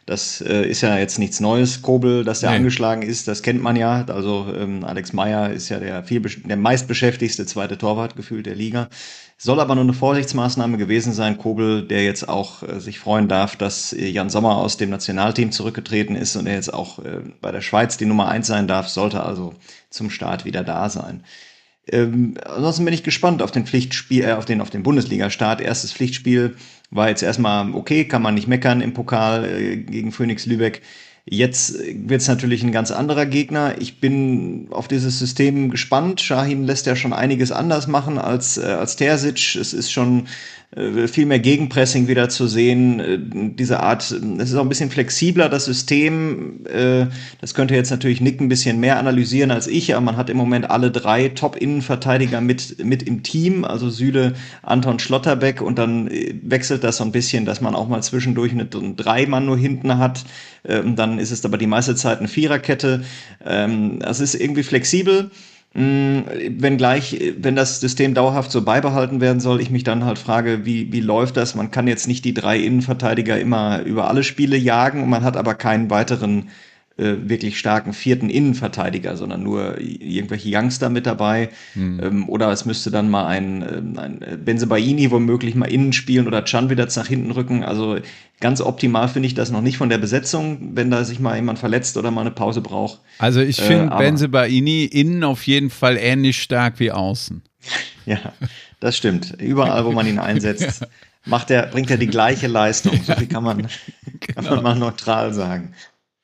Das äh, ist ja jetzt nichts Neues. Kobel, dass der Nee. angeschlagen ist, das kennt man ja. Also ähm, Alex Meyer ist ja der, viel, der meistbeschäftigste zweite Torwart gefühlt der Liga. Soll aber nur eine Vorsichtsmaßnahme gewesen sein. Kobel, der jetzt auch äh, sich freuen darf, dass äh, Jan Sommer aus dem Nationalteam zurückgetreten ist und er jetzt auch äh, bei der Schweiz die Nummer eins sein darf, sollte also zum Start wieder da sein. Ähm, ansonsten bin ich gespannt auf den Pflichtspiel, äh, auf den, auf den Bundesliga-Start. Erstes Pflichtspiel war jetzt erstmal okay, kann man nicht meckern im Pokal äh, gegen Phoenix Lübeck. Jetzt wird es natürlich ein ganz anderer Gegner. Ich bin auf dieses System gespannt. Şahin lässt ja schon einiges anders machen als, äh, als Terzic. Es ist schon äh, viel mehr Gegenpressing wieder zu sehen. Äh, diese Art, es ist auch ein bisschen flexibler, das System. Äh, das könnte jetzt natürlich Nick ein bisschen mehr analysieren als ich, aber man hat im Moment alle drei Top-Innenverteidiger mit, mit im Team. Also Süle, Anton, Schlotterbeck. Und dann äh, wechselt das so ein bisschen, dass man auch mal zwischendurch eine, einen Dreimann nur hinten hat. Ähm, dann ist es aber die meiste Zeit eine Viererkette. Ähm, das ist irgendwie flexibel. Ähm, wenn gleich, wenn das System dauerhaft so beibehalten werden soll, ich mich dann halt frage, wie, wie läuft das? Man kann jetzt nicht die drei Innenverteidiger immer über alle Spiele jagen, man hat aber keinen weiteren äh, wirklich starken vierten Innenverteidiger, sondern nur irgendwelche Youngster mit dabei. Hm. Ähm, oder es müsste dann mal ein, ein Bensebaini womöglich mal innen spielen oder Can wieder nach hinten rücken. Also ganz optimal finde ich das noch nicht von der Besetzung, wenn da sich mal jemand verletzt oder mal eine Pause braucht. Also ich finde äh, Bensebaini innen auf jeden Fall ähnlich stark wie außen. Ja, das stimmt. Überall, wo man ihn einsetzt, macht er, bringt er die gleiche Leistung. So viel kann man, kann man mal neutral sagen.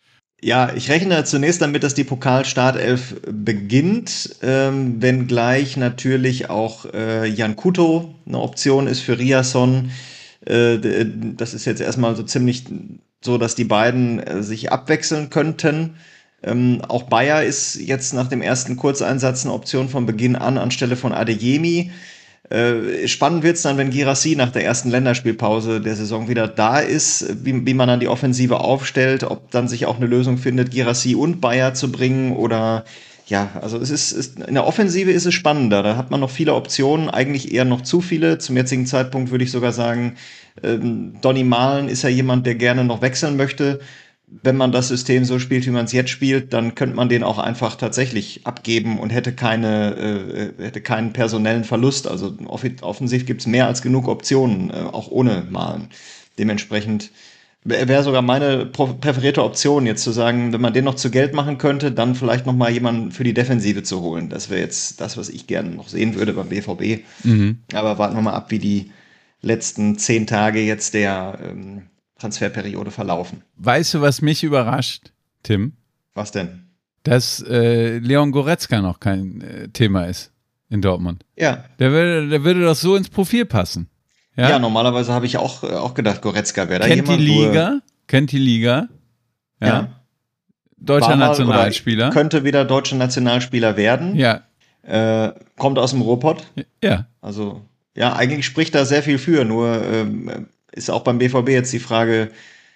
Ja, ich rechne zunächst damit, dass die Pokal-Startelf beginnt, ähm, wenngleich natürlich auch äh, Jan Kuto eine Option ist für Riasson. Äh, das ist jetzt erstmal so ziemlich so, dass die beiden äh, sich abwechseln könnten. Ähm, auch Bayer ist jetzt nach dem ersten Kurzeinsatz eine Option von Beginn an anstelle von Adeyemi. Äh, spannend wird's dann, wenn Guirassy nach der ersten Länderspielpause der Saison wieder da ist, wie, wie man dann die Offensive aufstellt, ob dann sich auch eine Lösung findet, Guirassy und Bayer zu bringen oder ja, also es ist, ist in der Offensive ist es spannender, da hat man noch viele Optionen, eigentlich eher noch zu viele. Zum jetzigen Zeitpunkt würde ich sogar sagen, ähm, Donny Malen ist ja jemand, der gerne noch wechseln möchte. Wenn man das System so spielt, wie man es jetzt spielt, dann könnte man den auch einfach tatsächlich abgeben und hätte keine, äh, hätte keinen personellen Verlust. Also off- offensiv gibt es mehr als genug Optionen, äh, auch ohne Malen. Dementsprechend wäre sogar meine präferierte Option, jetzt zu sagen, wenn man den noch zu Geld machen könnte, dann vielleicht noch mal jemanden für die Defensive zu holen. Das wäre jetzt das, was ich gerne noch sehen würde beim B V B. Mhm. Aber warten wir mal ab, wie die letzten zehn Tage jetzt der ähm, Transferperiode verlaufen. Weißt du, was mich überrascht, Tim? Was denn? Dass äh, Leon Goretzka noch kein äh, Thema ist in Dortmund. Ja. Der würde, der würde doch so ins Profil passen. Ja, ja normalerweise habe ich auch, auch gedacht, Goretzka wäre da kennt jemand. Die Liga, kennt die Liga. Ja. ja. Deutscher mal, Nationalspieler. Könnte wieder deutscher Nationalspieler werden. Ja. Äh, kommt aus dem Ruhrpott. Ja. Also, ja, eigentlich spricht da sehr viel für, nur ähm, ist auch beim B V B jetzt die Frage,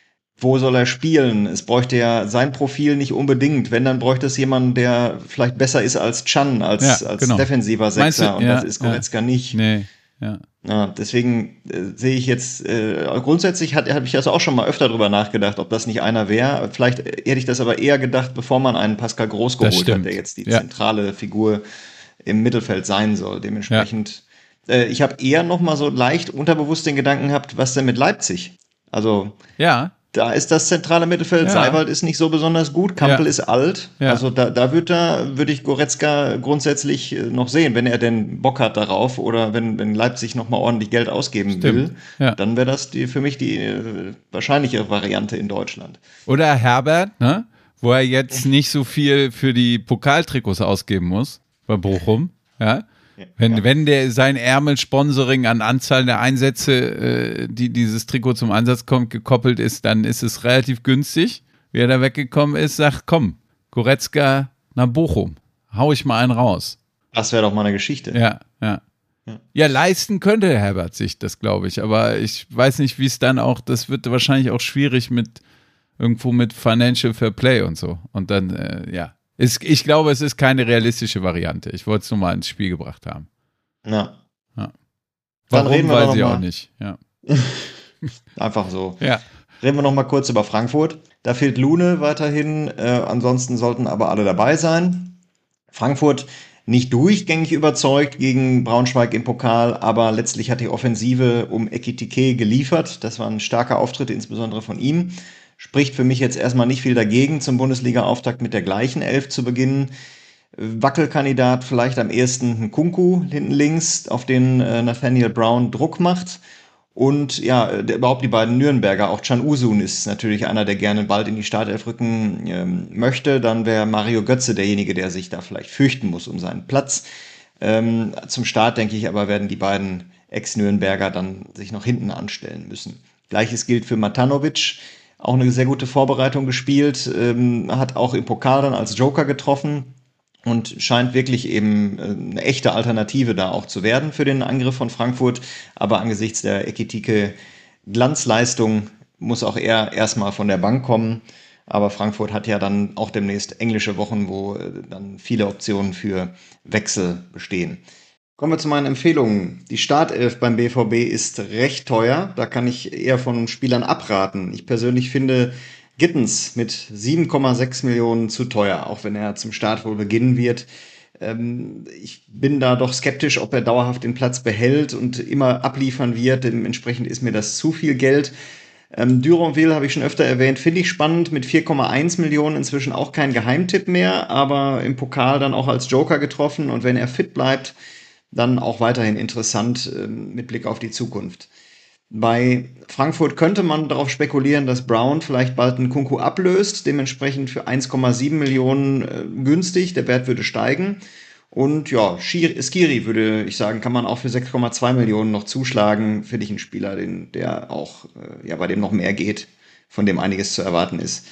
wo soll er spielen? Es bräuchte ja sein Profil nicht unbedingt. Wenn, dann bräuchte es jemanden, der vielleicht besser ist als Can, als, ja, als genau. defensiver Sechser. Du, und ja, das ist Goretzka ja. nicht. Nee, ja. Ja, deswegen äh, sehe ich jetzt, äh, grundsätzlich habe hab ich also auch schon mal öfter drüber nachgedacht, ob das nicht einer wäre. Vielleicht hätte ich das aber eher gedacht, bevor man einen Pascal Groß geholt hat, der jetzt die ja. zentrale Figur im Mittelfeld sein soll. Dementsprechend, ja. äh, ich habe eher noch mal so leicht unterbewusst den Gedanken gehabt, was denn mit Leipzig? Also, ja. Da ist das zentrale Mittelfeld, ja. Seiwald ist nicht so besonders gut, Kampel ja. ist alt. Ja. Also da, da würde da, würd ich Goretzka grundsätzlich noch sehen, wenn er denn Bock hat darauf oder wenn, wenn Leipzig noch mal ordentlich Geld ausgeben Stimmt. will, ja. dann wäre das die, für mich die äh, wahrscheinlichere Variante in Deutschland. Oder Herbert, ne? Wo er jetzt nicht so viel für die Pokaltrikots ausgeben muss, bei Bochum, ja. Wenn, ja. wenn der sein Ärmel-Sponsoring an Anzahl der Einsätze, äh, die dieses Trikot zum Einsatz kommt, gekoppelt ist, dann ist es relativ günstig. Wie er da weggekommen ist, sagt, komm, Goretzka nach Bochum, hau ich mal einen raus. Das wäre doch mal eine Geschichte. Ja, ja. Ja, ja leisten könnte Herbert sich das, glaube ich, aber ich weiß nicht, wie es dann auch, das wird wahrscheinlich auch schwierig mit irgendwo mit Financial Fair Play und so. Und dann, äh, ja. Ist, ich glaube, es ist keine realistische Variante. Ich wollte es nur mal ins Spiel gebracht haben. Ja. ja. Warum, weiß ich auch nicht. Ja. Einfach so. Ja. Reden wir noch mal kurz über Frankfurt. Da fehlt Lune weiterhin, äh, ansonsten sollten aber alle dabei sein. Frankfurt nicht durchgängig überzeugt gegen Braunschweig im Pokal, aber letztlich hat die Offensive um Ekitike geliefert. Das war ein starker Auftritt, insbesondere von ihm. Spricht für mich jetzt erstmal nicht viel dagegen, zum Bundesliga-Auftakt mit der gleichen Elf zu beginnen. Wackelkandidat vielleicht am ehesten Nkunku hinten links, auf den äh, Nathaniel Brown Druck macht. Und ja, der, überhaupt die beiden Nürnberger, auch Can Uzun ist natürlich einer, der gerne bald in die Startelf rücken ähm, möchte. Dann wäre Mario Götze derjenige, der sich da vielleicht fürchten muss um seinen Platz. Ähm, zum Start, denke ich, aber werden die beiden Ex-Nürnberger dann sich noch hinten anstellen müssen. Gleiches gilt für Matanovic, auch eine sehr gute Vorbereitung gespielt, ähm, hat auch im Pokal dann als Joker getroffen. Und scheint wirklich eben eine echte Alternative da auch zu werden für den Angriff von Frankfurt. Aber angesichts der Ekitike-Glanzleistung muss auch er erstmal von der Bank kommen. Aber Frankfurt hat ja dann auch demnächst englische Wochen, wo dann viele Optionen für Wechsel bestehen. Kommen wir zu meinen Empfehlungen. Die Startelf beim B V B ist recht teuer. Da kann ich eher von Spielern abraten. Ich persönlich finde Gittens mit sieben Komma sechs Millionen zu teuer, auch wenn er zum Start wohl beginnen wird. Ähm, ich bin da doch skeptisch, ob er dauerhaft den Platz behält und immer abliefern wird. Dementsprechend ist mir das zu viel Geld. Ähm, Duranville habe ich schon öfter erwähnt, finde ich spannend, mit vier Komma eins Millionen, inzwischen auch kein Geheimtipp mehr, aber im Pokal dann auch als Joker getroffen und wenn er fit bleibt, dann auch weiterhin interessant äh, mit Blick auf die Zukunft. Bei Frankfurt könnte man darauf spekulieren, dass Brown vielleicht bald einen Nkunku ablöst, dementsprechend für eins Komma sieben Millionen äh, günstig, der Wert würde steigen. Und ja, Skiri würde ich sagen, kann man auch für sechs Komma zwei Millionen noch zuschlagen. Finde ich einen Spieler, den, der auch, äh, ja, bei dem noch mehr geht, von dem einiges zu erwarten ist.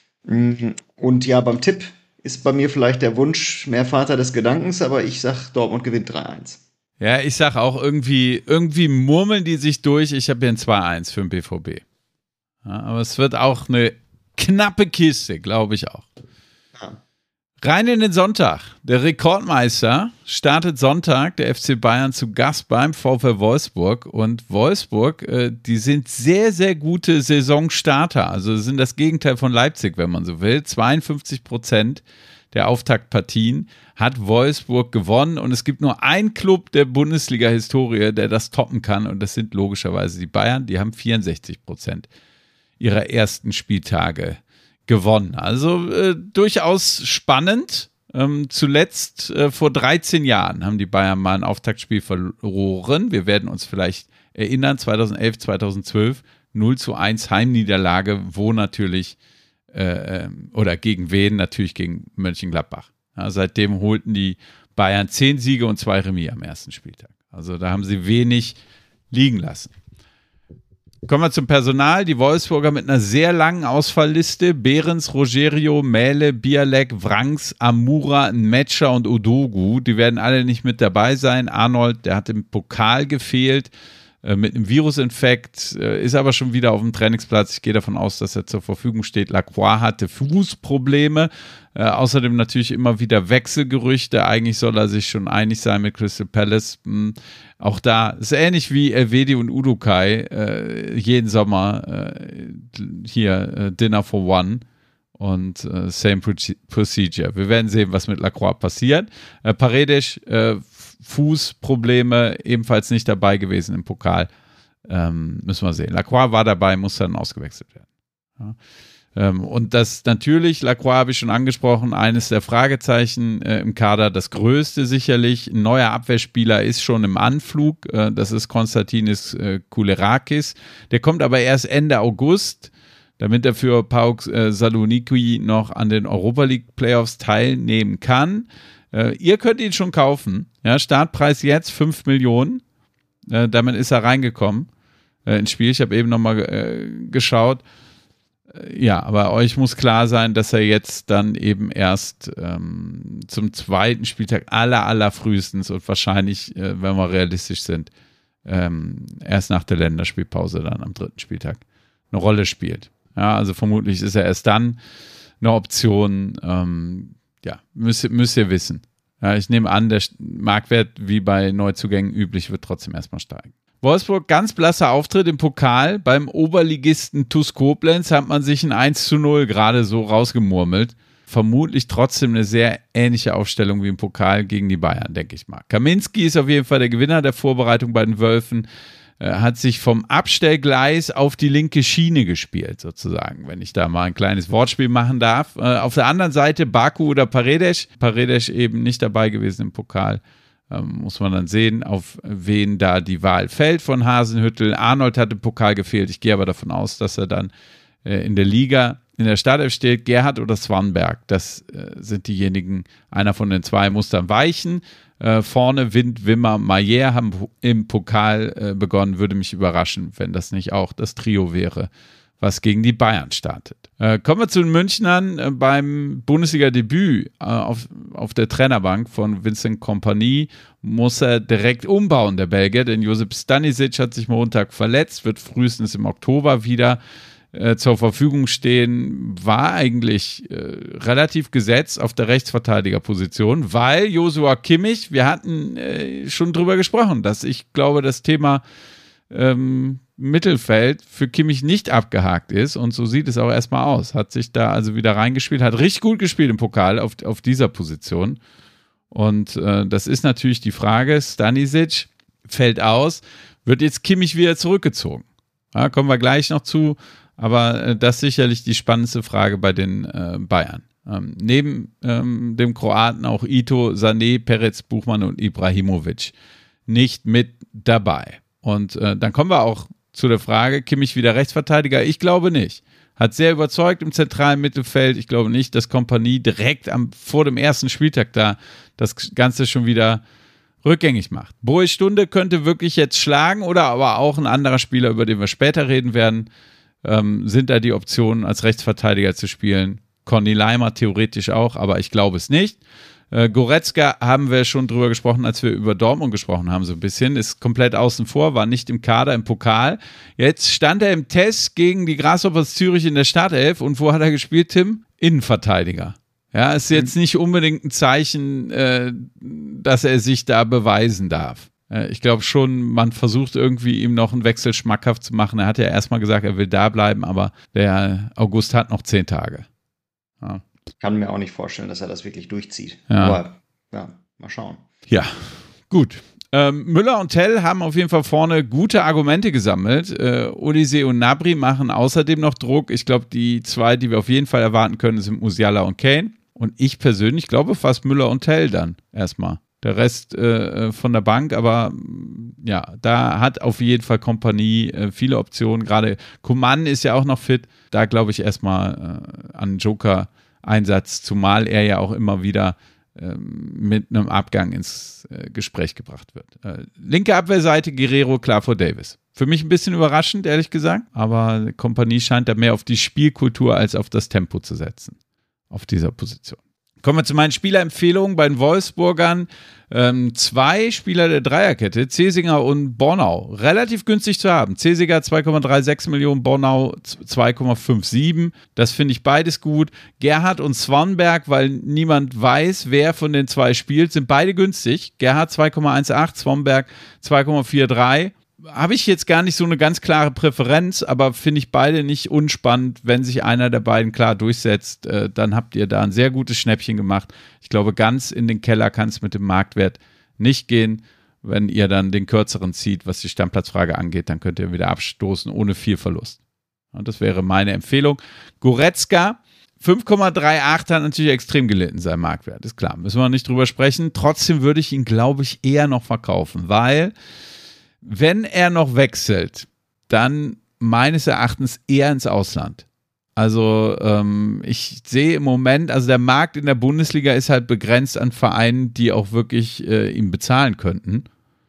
Und ja, beim Tipp ist bei mir vielleicht der Wunsch mehr Vater des Gedankens, aber ich sag, Dortmund gewinnt drei eins. Ja, ich sag auch irgendwie, irgendwie murmeln die sich durch. Ich habe hier ein zwei eins für den B V B. Ja, aber es wird auch eine knappe Kiste, glaube ich auch. Ja. Rein in den Sonntag. Der Rekordmeister startet Sonntag, der F C Bayern zu Gast beim VfL Wolfsburg. Und Wolfsburg, äh, die sind sehr, sehr gute Saisonstarter. Also sind das Gegenteil von Leipzig, wenn man so will. zweiundfünfzig Prozent der Auftaktpartien hat Wolfsburg gewonnen und es gibt nur einen Club der Bundesliga-Historie, der das toppen kann und das sind logischerweise die Bayern, die haben vierundsechzig Prozent ihrer ersten Spieltage gewonnen. Also äh, durchaus spannend. Ähm, zuletzt äh, vor dreizehn Jahren haben die Bayern mal ein Auftaktspiel verloren. Wir werden uns vielleicht erinnern, zweitausendelf, zweitausendzwölf, null zu eins Heimniederlage, wo natürlich Äh, oder gegen wen? Natürlich gegen Mönchengladbach. Ja, seitdem holten die Bayern zehn Siege und zwei Remis am ersten Spieltag. Also da haben sie wenig liegen lassen. Kommen wir zum Personal. Die Wolfsburger mit einer sehr langen Ausfallliste. Behrens, Rogerio, Mähle, Bialek, Wrangs, Amura, Metscher und Udogu. Die werden alle nicht mit dabei sein. Arnold, der hat im Pokal gefehlt mit einem Virusinfekt, ist aber schon wieder auf dem Trainingsplatz. Ich gehe davon aus, dass er zur Verfügung steht. Lacroix hatte Fußprobleme. Äh, außerdem natürlich immer wieder Wechselgerüchte. Eigentlich soll er sich schon einig sein mit Crystal Palace. Hm. Auch da ist ähnlich wie Elvedi und Udokai äh, jeden Sommer äh, hier äh, Dinner for One und äh, same procedure. Wir werden sehen, was mit Lacroix passiert. Äh, Paredes äh, Fußprobleme, ebenfalls nicht dabei gewesen im Pokal. Ähm, müssen wir sehen. Lacroix war dabei, muss dann ausgewechselt werden. Ja. Ähm, und das natürlich, Lacroix habe ich schon angesprochen, eines der Fragezeichen äh, im Kader, das größte sicherlich. Ein neuer Abwehrspieler ist schon im Anflug. Äh, das ist Konstantinis äh, Koulerakis. Der kommt aber erst Ende August, damit er für PAOK äh, Saloniki noch an den Europa League Playoffs teilnehmen kann. Äh, ihr könnt ihn schon kaufen. Ja, Startpreis jetzt fünf Millionen. Äh, damit ist er reingekommen äh, ins Spiel. Ich habe eben nochmal äh, geschaut. Äh, ja, aber euch muss klar sein, dass er jetzt dann eben erst ähm, zum zweiten Spieltag aller, aller frühestens und wahrscheinlich, äh, wenn wir realistisch sind, ähm, erst nach der Länderspielpause dann am dritten Spieltag eine Rolle spielt. Ja, also vermutlich ist er erst dann eine Option. Ähm, ja, müsst, müsst ihr wissen. Ja, ich nehme an, der Marktwert, wie bei Neuzugängen üblich, wird trotzdem erstmal steigen. Wolfsburg, ganz blasser Auftritt im Pokal. Beim Oberligisten TuS Koblenz hat man sich ein eins zu null gerade so rausgemurmelt. Vermutlich trotzdem eine sehr ähnliche Aufstellung wie im Pokal gegen die Bayern, denke ich mal. Kaminski ist auf jeden Fall der Gewinner der Vorbereitung bei den Wölfen. Er hat sich vom Abstellgleis auf die linke Schiene gespielt, sozusagen, wenn ich da mal ein kleines Wortspiel machen darf. Äh, auf der anderen Seite Baku oder Paredes. Paredes eben nicht dabei gewesen im Pokal. Ähm, muss man dann sehen, auf wen da die Wahl fällt von Hasenhüttl. Arnold hat im Pokal gefehlt. Ich gehe aber davon aus, dass er dann äh, in der Liga in der Startelf steht. Gerhard oder Swanberg, das äh, sind diejenigen, einer von den zwei muss dann weichen. Äh, vorne Wind, Wimmer, Maier haben im Pokal äh, begonnen. Würde mich überraschen, wenn das nicht auch das Trio wäre, was gegen die Bayern startet. Äh, kommen wir zu den Münchnern äh, beim Bundesliga-Debüt äh, auf, auf der Trainerbank von Vincent Kompany. Muss er direkt umbauen, der Belgier, denn Josip Stanisic hat sich Montag verletzt, wird frühestens im Oktober wieder äh, zur Verfügung stehen, war eigentlich äh, relativ gesetzt auf der Rechtsverteidigerposition, weil Joshua Kimmich, wir hatten äh, schon drüber gesprochen, dass ich glaube, das Thema ähm, Mittelfeld für Kimmich nicht abgehakt ist und so sieht es auch erstmal aus. Hat sich da also wieder reingespielt, hat richtig gut gespielt im Pokal auf, auf dieser Position und äh, das ist natürlich die Frage, Stanisic fällt aus, wird jetzt Kimmich wieder zurückgezogen? Ja, kommen wir gleich noch zu, aber äh, das ist sicherlich die spannendste Frage bei den äh, Bayern. Ähm, neben ähm, dem Kroaten auch Ito, Sané, Peretz, Buchmann und Ibrahimovic nicht mit dabei. Und äh, dann kommen wir auch zu der Frage, Kimmich wieder Rechtsverteidiger? Ich glaube nicht. Hat sehr überzeugt im zentralen Mittelfeld. Ich glaube nicht, dass Kompany direkt am, vor dem ersten Spieltag da das Ganze schon wieder rückgängig macht. Boe Stunde könnte wirklich jetzt schlagen oder aber auch ein anderer Spieler, über den wir später reden werden, ähm, sind da die Optionen, als Rechtsverteidiger zu spielen. Conny Leimer theoretisch auch, aber ich glaube es nicht. Äh, Goretzka haben wir schon drüber gesprochen, als wir über Dortmund gesprochen haben, so ein bisschen, ist komplett außen vor, war nicht im Kader, im Pokal. Jetzt stand er im Test gegen die Grasshoppers Zürich in der Startelf und wo hat er gespielt, Tim? Innenverteidiger. Ja, ist jetzt nicht unbedingt ein Zeichen, äh, dass er sich da beweisen darf. Äh, ich glaube schon, man versucht irgendwie ihm noch einen Wechsel schmackhaft zu machen. Er hat ja erstmal gesagt, er will da bleiben, aber der August hat noch zehn Tage. Ja. Ich kann mir auch nicht vorstellen, dass er das wirklich durchzieht. Ja. Aber ja, mal schauen. Ja, gut. Ähm, Müller und Tell haben auf jeden Fall vorne gute Argumente gesammelt. Äh, Olise und Gnabry machen außerdem noch Druck. Ich glaube, die zwei, die wir auf jeden Fall erwarten können, sind Musiala und Kane. Und ich persönlich glaube fast Müller und Tell dann erstmal. Der Rest äh, von der Bank, aber ja, da hat auf jeden Fall Kompany äh, viele Optionen. Gerade Coman ist ja auch noch fit. Da glaube ich erstmal äh, an Joker Einsatz, zumal er ja auch immer wieder ähm, mit einem Abgang ins äh, Gespräch gebracht wird. Äh, linke Abwehrseite, Guerrero klar vor Davis. Für mich ein bisschen überraschend, ehrlich gesagt, aber Kompany scheint da mehr auf die Spielkultur als auf das Tempo zu setzen, auf dieser Position. Kommen wir zu meinen Spielerempfehlungen bei den Wolfsburgern. Ähm, zwei Spieler der Dreierkette, Cesinger und Bornau, relativ günstig zu haben. Cesinger zwei Komma sechsunddreißig Millionen, Bornau zwei Komma siebenundfünfzig. Das finde ich beides gut. Gerhard und Swanberg, weil niemand weiß, wer von den zwei spielt, sind beide günstig. Gerhard zwei Komma achtzehn, Swanberg zwei Komma dreiundvierzig. Habe ich jetzt gar nicht so eine ganz klare Präferenz, aber finde ich beide nicht unspannend. Wenn sich einer der beiden klar durchsetzt, äh, dann habt ihr da ein sehr gutes Schnäppchen gemacht. Ich glaube, ganz in den Keller kann es mit dem Marktwert nicht gehen. Wenn ihr dann den kürzeren zieht, was die Stammplatzfrage angeht, dann könnt ihr wieder abstoßen ohne viel Verlust. Und das wäre meine Empfehlung. Goretzka, fünf Komma achtunddreißig hat natürlich extrem gelitten, sein Marktwert. Ist klar, müssen wir nicht drüber sprechen. Trotzdem würde ich ihn, glaube ich, eher noch verkaufen, weil wenn er noch wechselt, dann meines Erachtens eher ins Ausland. Also ähm, ich sehe im Moment, also der Markt in der Bundesliga ist halt begrenzt an Vereinen, die auch wirklich äh, ihm bezahlen könnten.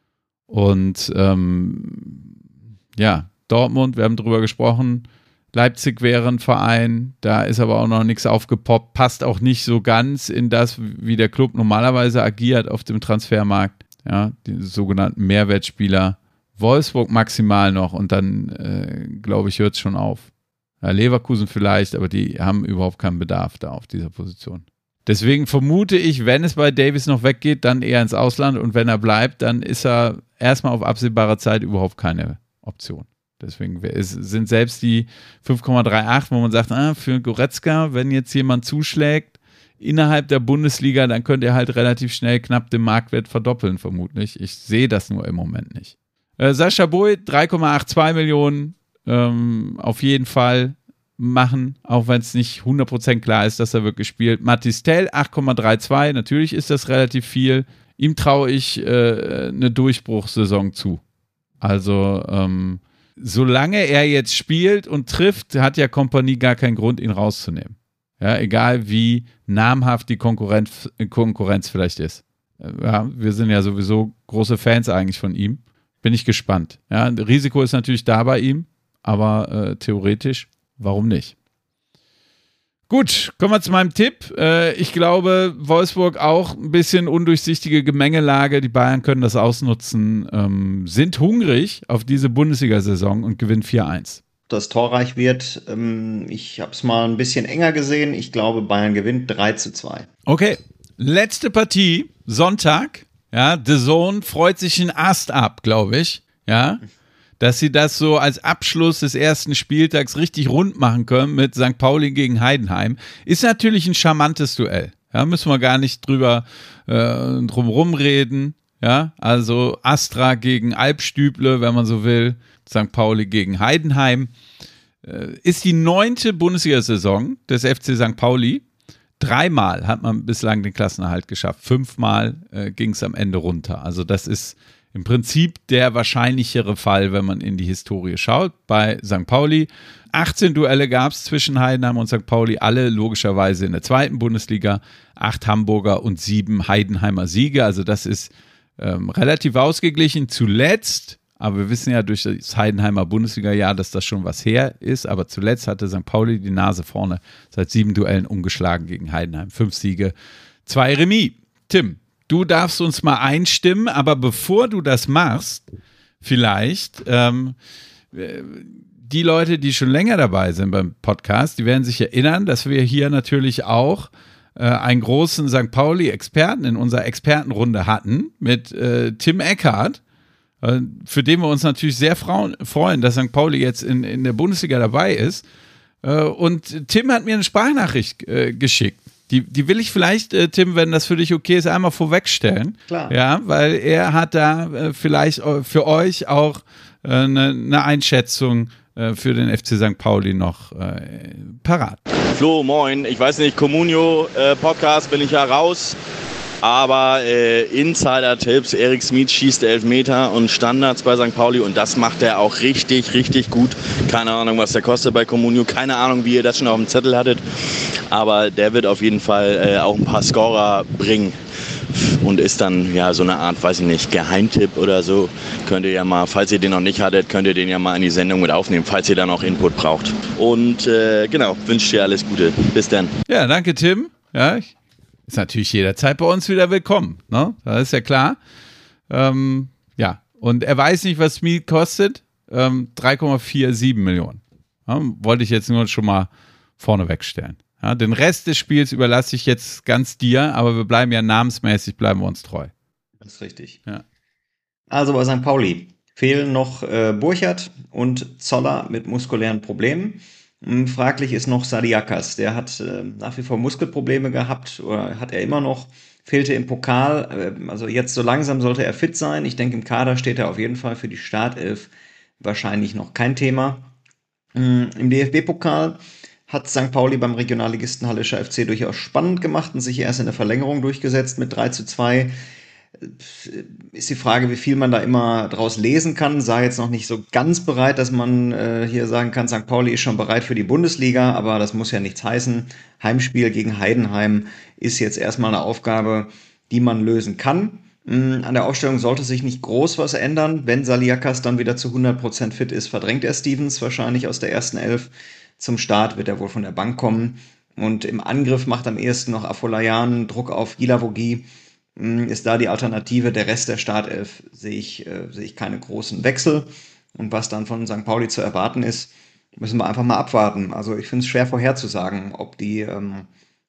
Und ähm, ja, Dortmund, wir haben drüber gesprochen, Leipzig wäre ein Verein, da ist aber auch noch nichts aufgepoppt, passt auch nicht so ganz in das, wie der Club normalerweise agiert auf dem Transfermarkt. Ja, die sogenannten Mehrwertspieler. Wolfsburg maximal noch und dann, äh, glaube ich, hört es schon auf. Ja, Leverkusen vielleicht, aber die haben überhaupt keinen Bedarf da auf dieser Position. Deswegen vermute ich, wenn es bei Davies noch weggeht, dann eher ins Ausland und wenn er bleibt, dann ist er erstmal auf absehbare Zeit überhaupt keine Option. Deswegen sind selbst die fünf Komma achtunddreißig, wo man sagt, ah, für Goretzka, wenn jetzt jemand zuschlägt innerhalb der Bundesliga, dann könnte er halt relativ schnell knapp den Marktwert verdoppeln, vermutlich. Ich sehe das nur im Moment nicht. Äh, Sascha Bui, drei Komma zweiundachtzig Millionen, ähm, auf jeden Fall machen, auch wenn es nicht hundert Prozent klar ist, dass er wirklich spielt. Mathys Tel, acht Komma zweiunddreißig, natürlich ist das relativ viel. Ihm traue ich äh, eine Durchbruchssaison zu. Also, ähm, solange er jetzt spielt und trifft, hat ja Kompanie gar keinen Grund, ihn rauszunehmen. Ja, egal wie namhaft die Konkurrenz, Konkurrenz vielleicht ist. Ja, wir sind ja sowieso große Fans eigentlich von ihm. Bin ich gespannt. Ja, Risiko ist natürlich da bei ihm, aber äh, theoretisch, warum nicht? Gut, kommen wir zu meinem Tipp. Äh, ich glaube, Wolfsburg auch ein bisschen undurchsichtige Gemengelage. Die Bayern können das ausnutzen, ähm, sind hungrig auf diese Bundesliga-Saison und gewinnen vier eins. Das torreich wird, ähm, ich habe es mal ein bisschen enger gesehen. Ich glaube, Bayern gewinnt drei zu zwei. Okay, letzte Partie, Sonntag. Ja, The Zone freut sich einen Ast ab, glaube ich. Ja, dass sie das so als Abschluss des ersten Spieltags richtig rund machen können mit Sankt Pauli gegen Heidenheim. Ist natürlich ein charmantes Duell. Ja, müssen wir gar nicht drüber äh, drumherum reden. Ja, also Astra gegen Alpstüble, wenn man so will. Sankt Pauli gegen Heidenheim. Äh, ist die neunte Bundesliga-Saison des F C Sankt Pauli. Dreimal hat man bislang den Klassenerhalt geschafft. Fünfmal äh, ging es am Ende runter. Also das ist im Prinzip der wahrscheinlichere Fall, wenn man in die Historie schaut, bei Sankt Pauli. achtzehn Duelle gab es zwischen Heidenheim und Sankt Pauli, alle logischerweise in der zweiten Bundesliga. Acht Hamburger und sieben Heidenheimer Siege. Also das ist ähm, relativ ausgeglichen. Zuletzt, aber wir wissen ja durch das Heidenheimer Bundesliga-Jahr, dass das schon was her ist, aber zuletzt hatte Sankt Pauli die Nase vorne. Seit sieben Duellen ungeschlagen gegen Heidenheim. Fünf Siege, zwei Remis. Tim, du darfst uns mal einstimmen, aber bevor du das machst, vielleicht, ähm, die Leute, die schon länger dabei sind beim Podcast, die werden sich erinnern, dass wir hier natürlich auch äh, einen großen Sankt Pauli-Experten in unserer Expertenrunde hatten mit äh, Tim Eckhardt, äh, für den wir uns natürlich sehr frauen, freuen, dass Sankt Pauli jetzt in, in der Bundesliga dabei ist. Äh, und Tim hat mir eine Sprachnachricht äh, geschickt. Die, die will ich vielleicht, äh, Tim, wenn das für dich okay ist, einmal vorwegstellen. Klar. Ja, weil er hat da äh, vielleicht für euch auch äh, eine, eine Einschätzung äh, für den F C Sankt Pauli noch äh, parat. Flo, moin. Ich weiß nicht, Comunio-Podcast äh, bin ich ja raus. Aber äh, Insider-Tipps, Erik Smith schießt Elfmeter und Standards bei Sankt Pauli und das macht er auch richtig, richtig gut. Keine Ahnung, was der kostet bei Comunio, keine Ahnung, wie ihr das schon auf dem Zettel hattet, aber der wird auf jeden Fall äh, auch ein paar Scorer bringen und ist dann ja so eine Art, weiß ich nicht, Geheimtipp oder so. Könnt ihr ja mal, falls ihr den noch nicht hattet, könnt ihr den ja mal in die Sendung mit aufnehmen, falls ihr da noch Input braucht. Und äh, genau, wünsche dir alles Gute. Bis dann. Ja, danke Tim. Ja, ich Ist natürlich jederzeit bei uns wieder willkommen, ne? Das ist ja klar. Ähm, ja, und er weiß nicht, was Smith kostet. Ähm, drei Komma siebenundvierzig Millionen. Ja, wollte ich jetzt nur schon mal vorne wegstellen. Ja, den Rest des Spiels überlasse ich jetzt ganz dir, aber wir bleiben ja namensmäßig, bleiben wir uns treu. Das ist richtig. Ja. Also bei Sankt Pauli fehlen noch äh, Burchard und Zoller mit muskulären Problemen. Fraglich ist noch Sadiakas, der hat äh, nach wie vor Muskelprobleme gehabt, oder hat er immer noch, fehlte im Pokal, äh, also jetzt so langsam sollte er fit sein. Ich denke, im Kader steht er auf jeden Fall für die Startelf, wahrscheinlich noch kein Thema. Ähm, Im D F B-Pokal hat Sankt Pauli beim Regionalligisten Hallischer F C durchaus spannend gemacht und sich erst in der Verlängerung durchgesetzt mit drei zu zwei. Ist die Frage, wie viel man da immer draus lesen kann. Sah jetzt noch nicht so ganz bereit, dass man äh, hier sagen kann, Sankt Pauli ist schon bereit für die Bundesliga, aber das muss ja nichts heißen. Heimspiel gegen Heidenheim ist jetzt erstmal eine Aufgabe, die man lösen kann. Mhm, an der Aufstellung sollte sich nicht groß was ändern. Wenn Saliakas dann wieder zu hundert Prozent fit ist, verdrängt er Stevens wahrscheinlich aus der ersten Elf. Zum Start wird er wohl von der Bank kommen. Und im Angriff macht am ehesten noch Afolayan Druck auf Gilavogi. Ist da die Alternative. Der Rest der Startelf sehe ich, äh, sehe ich keine großen Wechsel. Und was dann von Sankt Pauli zu erwarten ist, müssen wir einfach mal abwarten. Also ich finde es schwer vorherzusagen, ob die ähm,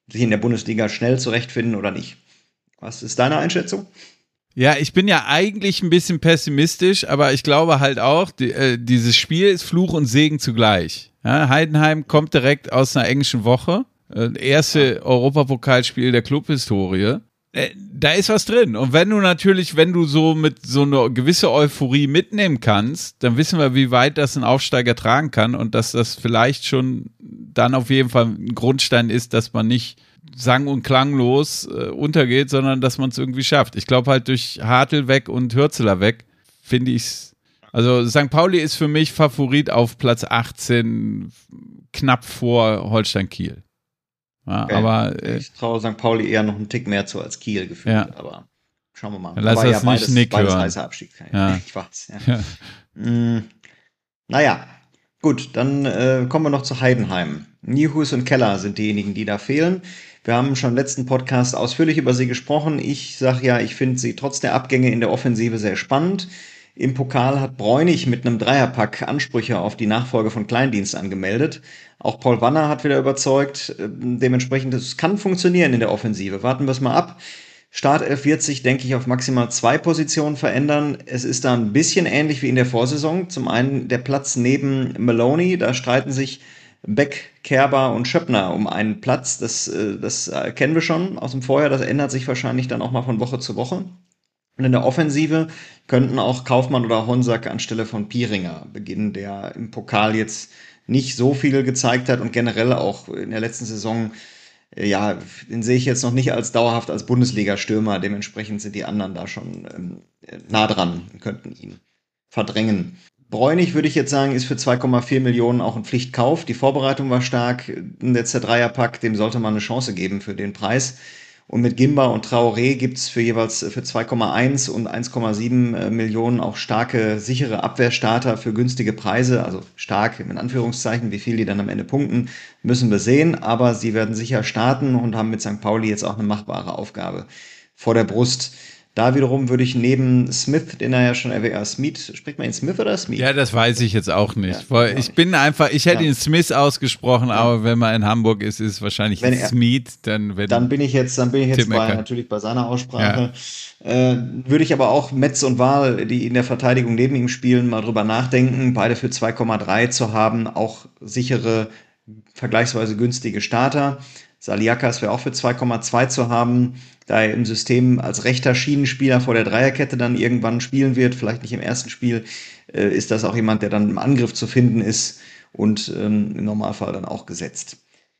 sich in der Bundesliga schnell zurechtfinden oder nicht. Was ist deine Einschätzung? Ja, ich bin ja eigentlich ein bisschen pessimistisch, aber ich glaube halt auch, die, äh, dieses Spiel ist Fluch und Segen zugleich. Ja, Heidenheim kommt direkt aus einer englischen Woche, äh, erste ja. Europapokalspiel der Clubhistorie. Äh, da ist was drin. Und wenn du natürlich, wenn du so mit so einer gewisse Euphorie mitnehmen kannst, dann wissen wir, wie weit das ein Aufsteiger tragen kann und dass das vielleicht schon dann auf jeden Fall ein Grundstein ist, dass man nicht sang- und klanglos äh, untergeht, sondern dass man es irgendwie schafft. Ich glaube halt durch Hartl weg und Hürzeler weg, finde ich es, also Sankt Pauli ist für mich Favorit auf Platz achtzehn, knapp vor Holstein-Kiel. Ja, okay. Aber äh, ich traue Sankt Pauli eher noch einen Tick mehr zu als Kiel gefühlt, ja. aber schauen wir mal. Lass aber das ja, nicht beides, Nick beides hören. heißer Abstieg. Ja. Ich weiß, ja. Ja. Mm, naja, gut, dann äh, kommen wir noch zu Heidenheim. Nieuhuis und Keller sind diejenigen, die da fehlen. Wir haben schon im letzten Podcast ausführlich über sie gesprochen. Ich sage ja, ich finde sie trotz der Abgänge in der Offensive sehr spannend. Im Pokal hat Bräunig mit einem Dreierpack Ansprüche auf die Nachfolge von Kleindienst angemeldet. Auch Paul Wanner hat wieder überzeugt. Dementsprechend, es kann funktionieren in der Offensive. Warten wir es mal ab. Startelf wird sich, denke ich, auf maximal zwei Positionen verändern. Es ist da ein bisschen ähnlich wie in der Vorsaison. Zum einen der Platz neben Maloney. Da streiten sich Beck, Kerber und Schöppner um einen Platz. Das, das kennen wir schon aus dem Vorjahr. Das ändert sich wahrscheinlich dann auch mal von Woche zu Woche. Und in der Offensive könnten auch Kaufmann oder Honsack anstelle von Pieringer beginnen, der im Pokal jetzt nicht so viel gezeigt hat und generell auch in der letzten Saison, ja, den sehe ich jetzt noch nicht als dauerhaft als Bundesliga-Stürmer. Dementsprechend sind die anderen da schon ähm, nah dran und könnten ihn verdrängen. Bräunig, würde ich jetzt sagen, ist für zwei Komma vier Millionen auch ein Pflichtkauf. Die Vorbereitung war stark. Jetzt der Dreierpack, dem sollte man eine Chance geben für den Preis. Und mit Gimba und Traoré gibt's für jeweils für zwei Komma eins und eins Komma sieben Millionen auch starke, sichere Abwehrstarter für günstige Preise. Also stark in Anführungszeichen, wie viel die dann am Ende punkten, müssen wir sehen. Aber sie werden sicher starten und haben mit Sankt Pauli jetzt auch eine machbare Aufgabe vor der Brust. Da wiederum würde ich neben Smith, den er ja schon erwähnt hat, Smith, spricht man ihn Smith oder Smith? Ja, das weiß ich jetzt auch nicht. Ja, ich nicht. bin einfach, ich hätte ja. ihn Smith ausgesprochen, ja. aber wenn man in Hamburg ist, ist es wahrscheinlich wenn er, Smith. Dann, wenn dann bin ich jetzt, dann bin ich jetzt bei, natürlich bei seiner Aussprache. Ja. Äh, würde ich aber auch Metz und Wahl, die in der Verteidigung neben ihm spielen, mal drüber nachdenken, beide für zwei Komma drei zu haben, auch sichere, vergleichsweise günstige Starter. Saliakas wäre auch für zwei Komma zwei zu haben, da er im System als rechter Schienenspieler vor der Dreierkette dann irgendwann spielen wird, vielleicht nicht im ersten Spiel, äh, ist das auch jemand, der dann im Angriff zu finden ist und ähm, im Normalfall dann auch gesetzt.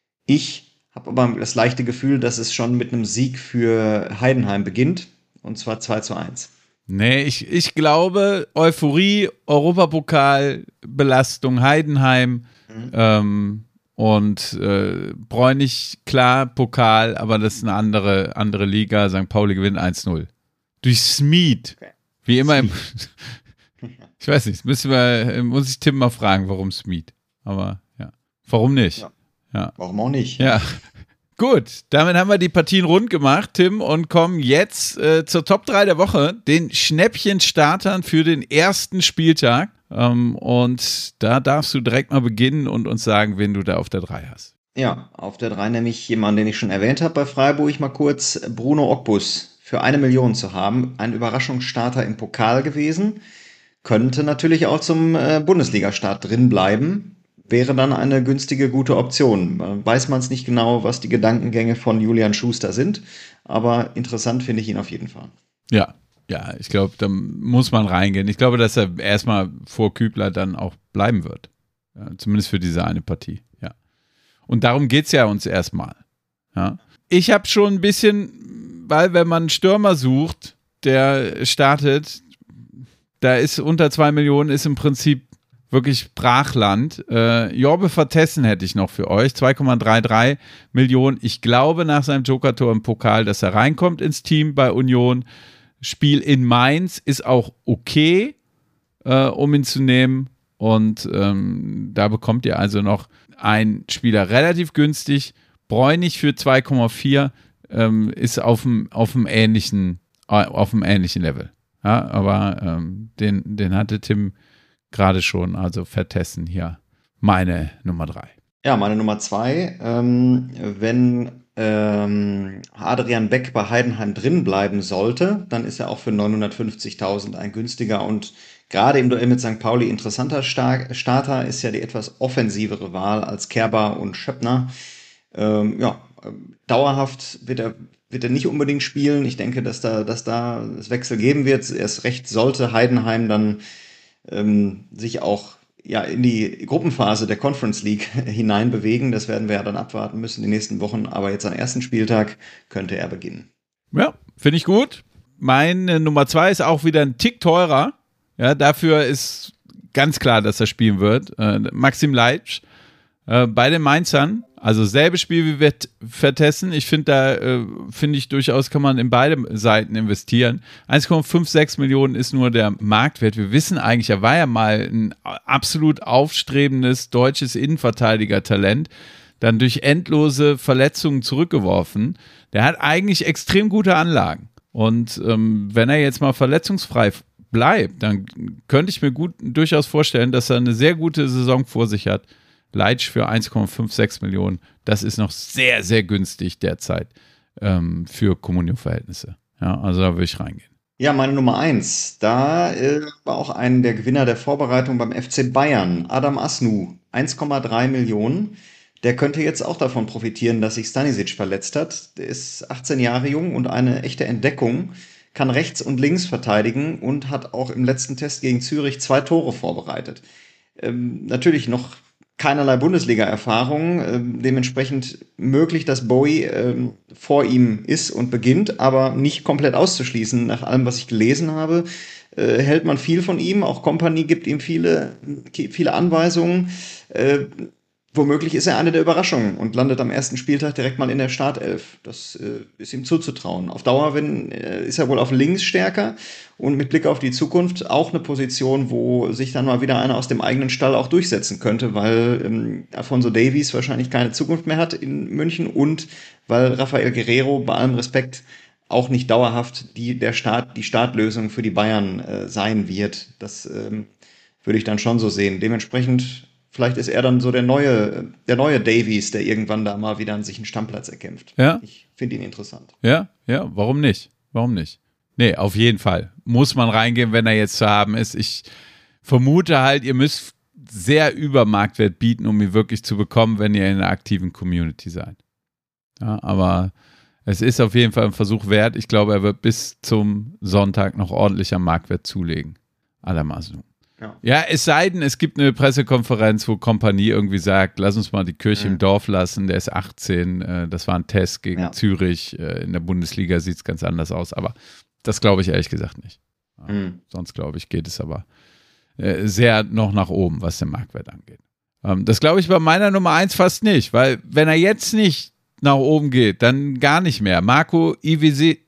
Ich habe aber das leichte Gefühl, dass es schon mit einem Sieg für Heidenheim beginnt, und zwar zwei zu eins. Nee, ich, ich glaube, Euphorie, Europapokal, Belastung, Heidenheim, mhm. ähm, Und äh, Bräunig, klar, Pokal, aber das ist eine andere, andere Liga. Sankt Pauli gewinnt eins null. Durch Smith. Okay. Wie immer im ich weiß nicht, müssen wir, muss ich Tim mal fragen, warum Smith. Aber ja, warum nicht? Ja. Ja. Warum auch nicht? Ja. Gut, damit haben wir die Partien rund gemacht, Tim, und kommen jetzt äh, zur Top drei der Woche, den Schnäppchen-Startern für den ersten Spieltag. Um, und da darfst du direkt mal beginnen und uns sagen, wen du da auf der drei hast. Ja, auf der drei nämlich jemanden, den ich schon erwähnt habe bei Freiburg, mal kurz Bruno Ogbus für eine Million zu haben. Ein Überraschungsstarter im Pokal gewesen. Könnte natürlich auch zum äh, Bundesliga-Start drin bleiben. Wäre dann eine günstige, gute Option. Weiß man es nicht genau, was die Gedankengänge von Julian Schuster sind, aber interessant finde ich ihn auf jeden Fall. Ja. Ja, ich glaube, da muss man reingehen. Ich glaube, dass er erstmal vor Kübler dann auch bleiben wird. Ja, zumindest für diese eine Partie. Ja. Und darum geht es ja uns erstmal. Ja. Ich habe schon ein bisschen, weil wenn man einen Stürmer sucht, der startet, da ist unter zwei Millionen, ist im Prinzip wirklich Brachland. Äh, Jorbe Vertessen hätte ich noch für euch. zwei Komma dreiunddreißig Millionen. Ich glaube nach seinem Joker-Tor im Pokal, dass er reinkommt ins Team bei Union. Spiel in Mainz ist auch okay, äh, um ihn zu nehmen. Und ähm, da bekommt ihr also noch einen Spieler relativ günstig. Bräunig für zwei Komma vier ähm, ist auf dem auf dem ähnlichen, auf dem ähnlichen Level. Ja, aber ähm, den, den hatte Tim gerade schon, also Vertessen hier. Meine Nummer drei. Ja, meine Nummer zwei. Ähm, wenn ähm, Adrian Beck bei Heidenheim drin bleiben sollte, dann ist er auch für neunhundertfünfzigtausend ein günstiger und gerade im Duell mit Sankt Pauli interessanter Star- Starter ist ja die etwas offensivere Wahl als Kerber und Schöppner. Ähm, ja, dauerhaft wird er, wird er nicht unbedingt spielen. Ich denke, dass da, dass da es Wechsel geben wird. Erst recht sollte Heidenheim dann ähm, sich auch ja, in die Gruppenphase der Conference League hineinbewegen. Das werden wir ja dann abwarten müssen die nächsten Wochen. Aber jetzt am ersten Spieltag könnte er beginnen. Ja, finde ich gut. Meine Nummer zwei ist auch wieder ein Tick teurer. Ja, dafür ist ganz klar, dass er spielen wird. Äh, Maxim Leitsch äh, bei den Mainzern. Also selbe Spiel wie wir Vertessen. Ich finde, da äh, finde ich durchaus, kann man in beide Seiten investieren. eins Komma sechsundfünfzig Millionen ist nur der Marktwert. Wir wissen eigentlich, er war ja mal ein absolut aufstrebendes deutsches Innenverteidiger-Talent, dann durch endlose Verletzungen zurückgeworfen. Der hat eigentlich extrem gute Anlagen. Und ähm, wenn er jetzt mal verletzungsfrei bleibt, dann könnte ich mir gut durchaus vorstellen, dass er eine sehr gute Saison vor sich hat. Leitsch für eins Komma sechsundfünfzig Millionen, das ist noch sehr, sehr günstig derzeit ähm, für Comunio-Verhältnisse. Ja, also da würde ich reingehen. Ja, meine Nummer eins, da äh, war auch ein der Gewinner der Vorbereitung beim F C Bayern, Adam Asnu, eins Komma drei Millionen. Der könnte jetzt auch davon profitieren, dass sich Stanisic verletzt hat. Der ist achtzehn Jahre jung und eine echte Entdeckung, kann rechts und links verteidigen und hat auch im letzten Test gegen Zürich zwei Tore vorbereitet. Ähm, natürlich noch keinerlei Bundesliga-Erfahrung, äh, dementsprechend möglich, dass Bowie äh, vor ihm ist und beginnt, aber nicht komplett auszuschließen. Nach allem, was ich gelesen habe, äh, hält man viel von ihm, auch Kompanie gibt ihm viele, viele Anweisungen. Äh, womöglich ist er eine der Überraschungen und landet am ersten Spieltag direkt mal in der Startelf. Das äh, ist ihm zuzutrauen. Auf Dauer wenn, äh, ist er wohl auf links stärker und mit Blick auf die Zukunft auch eine Position, wo sich dann mal wieder einer aus dem eigenen Stall auch durchsetzen könnte, weil ähm, Alphonso Davies wahrscheinlich keine Zukunft mehr hat in München und weil Rafael Guerrero bei allem Respekt auch nicht dauerhaft die, der Start, die Startlösung für die Bayern äh, sein wird. Das ähm, würde ich dann schon so sehen. Dementsprechend vielleicht ist er dann so der neue, der neue Davies, der irgendwann da mal wieder an sich einen Stammplatz erkämpft. Ja. Ich finde ihn interessant. Ja, ja, warum nicht? Warum nicht? Nee, auf jeden Fall. Muss man reingehen, wenn er jetzt zu haben ist. Ich vermute halt, ihr müsst sehr über Marktwert bieten, um ihn wirklich zu bekommen, wenn ihr in einer aktiven Community seid. Ja, aber es ist auf jeden Fall ein Versuch wert. Ich glaube, er wird bis zum Sonntag noch ordentlich am Marktwert zulegen. Adam Asnu. Ja. ja, es sei denn, es gibt eine Pressekonferenz, wo Kompanie irgendwie sagt, lass uns mal die Kirche ja. im Dorf lassen, der ist achtzehn, äh, das war ein Test gegen ja. Zürich, äh, in der Bundesliga sieht es ganz anders aus, aber das glaube ich ehrlich gesagt nicht. Ja, mhm. Sonst glaube ich, geht es aber äh, sehr noch nach oben, was den Marktwert angeht. Ähm, das glaube ich bei meiner Nummer eins fast nicht, weil wenn er jetzt nicht nach oben geht, dann gar nicht mehr. Marko Ivesic,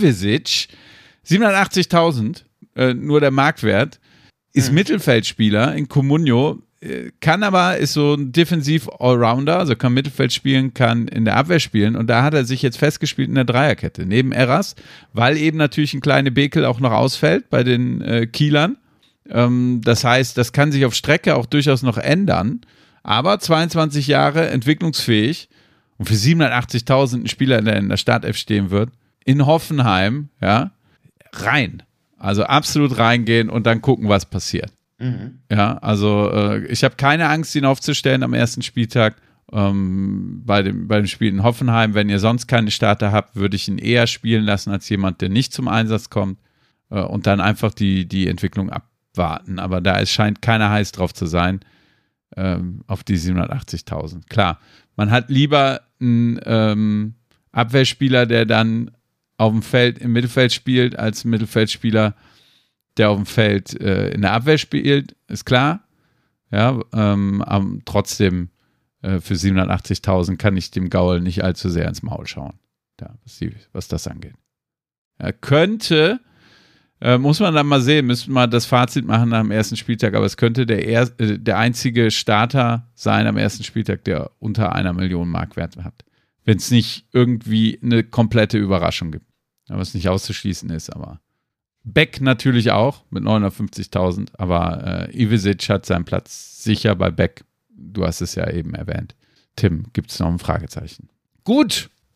siebenhundertachtzigtausend, äh, nur der Marktwert, ist mhm. Mittelfeldspieler in Comunio, kann aber, ist so ein Defensiv-Allrounder, also kann Mittelfeld spielen, kann in der Abwehr spielen und da hat er sich jetzt festgespielt in der Dreierkette, neben Eras, weil eben natürlich ein kleiner Bekel auch noch ausfällt bei den äh, Kielern. Ähm, das heißt, das kann sich auf Strecke auch durchaus noch ändern, aber zweiundzwanzig Jahre, entwicklungsfähig und für siebenhundertachtzigtausend ein Spieler, der in der Startelf stehen wird, in Hoffenheim, ja, rein. Also absolut reingehen und dann gucken, was passiert. Mhm. Ja, also äh, ich habe keine Angst, ihn aufzustellen am ersten Spieltag ähm, bei, dem, bei dem Spiel in Hoffenheim. Wenn ihr sonst keine Starter habt, würde ich ihn eher spielen lassen als jemand, der nicht zum Einsatz kommt äh, und dann einfach die, die Entwicklung abwarten. Aber da es scheint keiner heiß drauf zu sein, ähm, auf die siebenhundertachtzigtausend. Klar, man hat lieber einen ähm, Abwehrspieler, der dann auf dem Feld, im Mittelfeld spielt, als ein Mittelfeldspieler, der auf dem Feld äh, in der Abwehr spielt, ist klar. Ja, ähm, aber trotzdem äh, für siebenhundertachtzigtausend kann ich dem Gaul nicht allzu sehr ins Maul schauen, ja, was, die, was das angeht. Er könnte, äh, muss man dann mal sehen, müssen wir das Fazit machen nach dem ersten Spieltag, aber es könnte der, er, äh, der einzige Starter sein am ersten Spieltag, der unter einer Million Marktwert hat. Wenn es nicht irgendwie eine komplette Überraschung gibt. Was nicht auszuschließen ist, aber Beck natürlich auch mit neunhundertfünfzigtausend, aber äh, Ivesic hat seinen Platz sicher bei Beck. Du hast es ja eben erwähnt. Tim, gibt es noch ein Fragezeichen? Gut,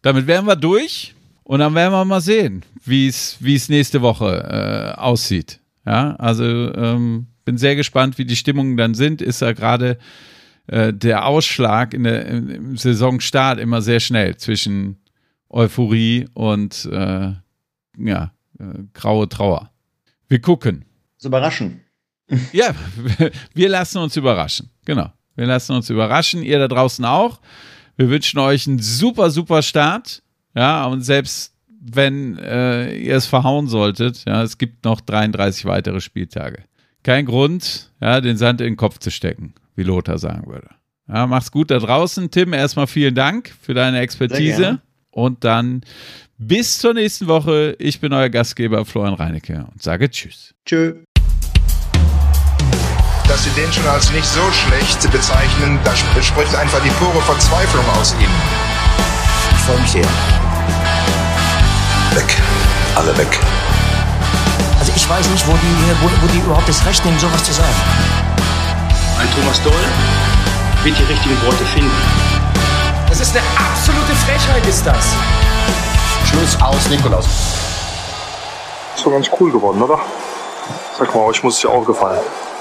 damit wären wir durch und dann werden wir mal sehen, wie es wie es nächste Woche äh, aussieht. Ja, also ähm, bin sehr gespannt, wie die Stimmungen dann sind. Ist ja gerade äh, der Ausschlag in der, im Saisonstart immer sehr schnell zwischen Euphorie und äh, ja, äh, graue Trauer. Wir gucken. Das überraschen. Ja, wir lassen uns überraschen. Genau. Wir lassen uns überraschen. Ihr da draußen auch. Wir wünschen euch einen super, super Start. Ja, und selbst wenn äh, ihr es verhauen solltet, ja, es gibt noch dreiunddreißig weitere Spieltage. Kein Grund, ja, den Sand in den Kopf zu stecken, wie Lothar sagen würde. Ja, mach's gut da draußen. Tim, erstmal vielen Dank für deine Expertise. Und dann bis zur nächsten Woche. Ich bin euer Gastgeber Florian Reinecke und sage Tschüss. Tschö. Dass Sie den schon als nicht so schlecht bezeichnen, da spricht einfach die pure Verzweiflung aus Ihnen. Ich freue mich sehr. Weg. Alle weg. Also ich weiß nicht, wo die, wo, wo die überhaupt das Recht nehmen, sowas zu sagen. Ein Thomas Doll wird die richtigen Worte finden. Das ist eine absolute Frechheit, ist das. Schluss aus, Nikolaus. Ist doch ganz cool geworden, oder? Sag mal, euch muss es ja aufgefallen.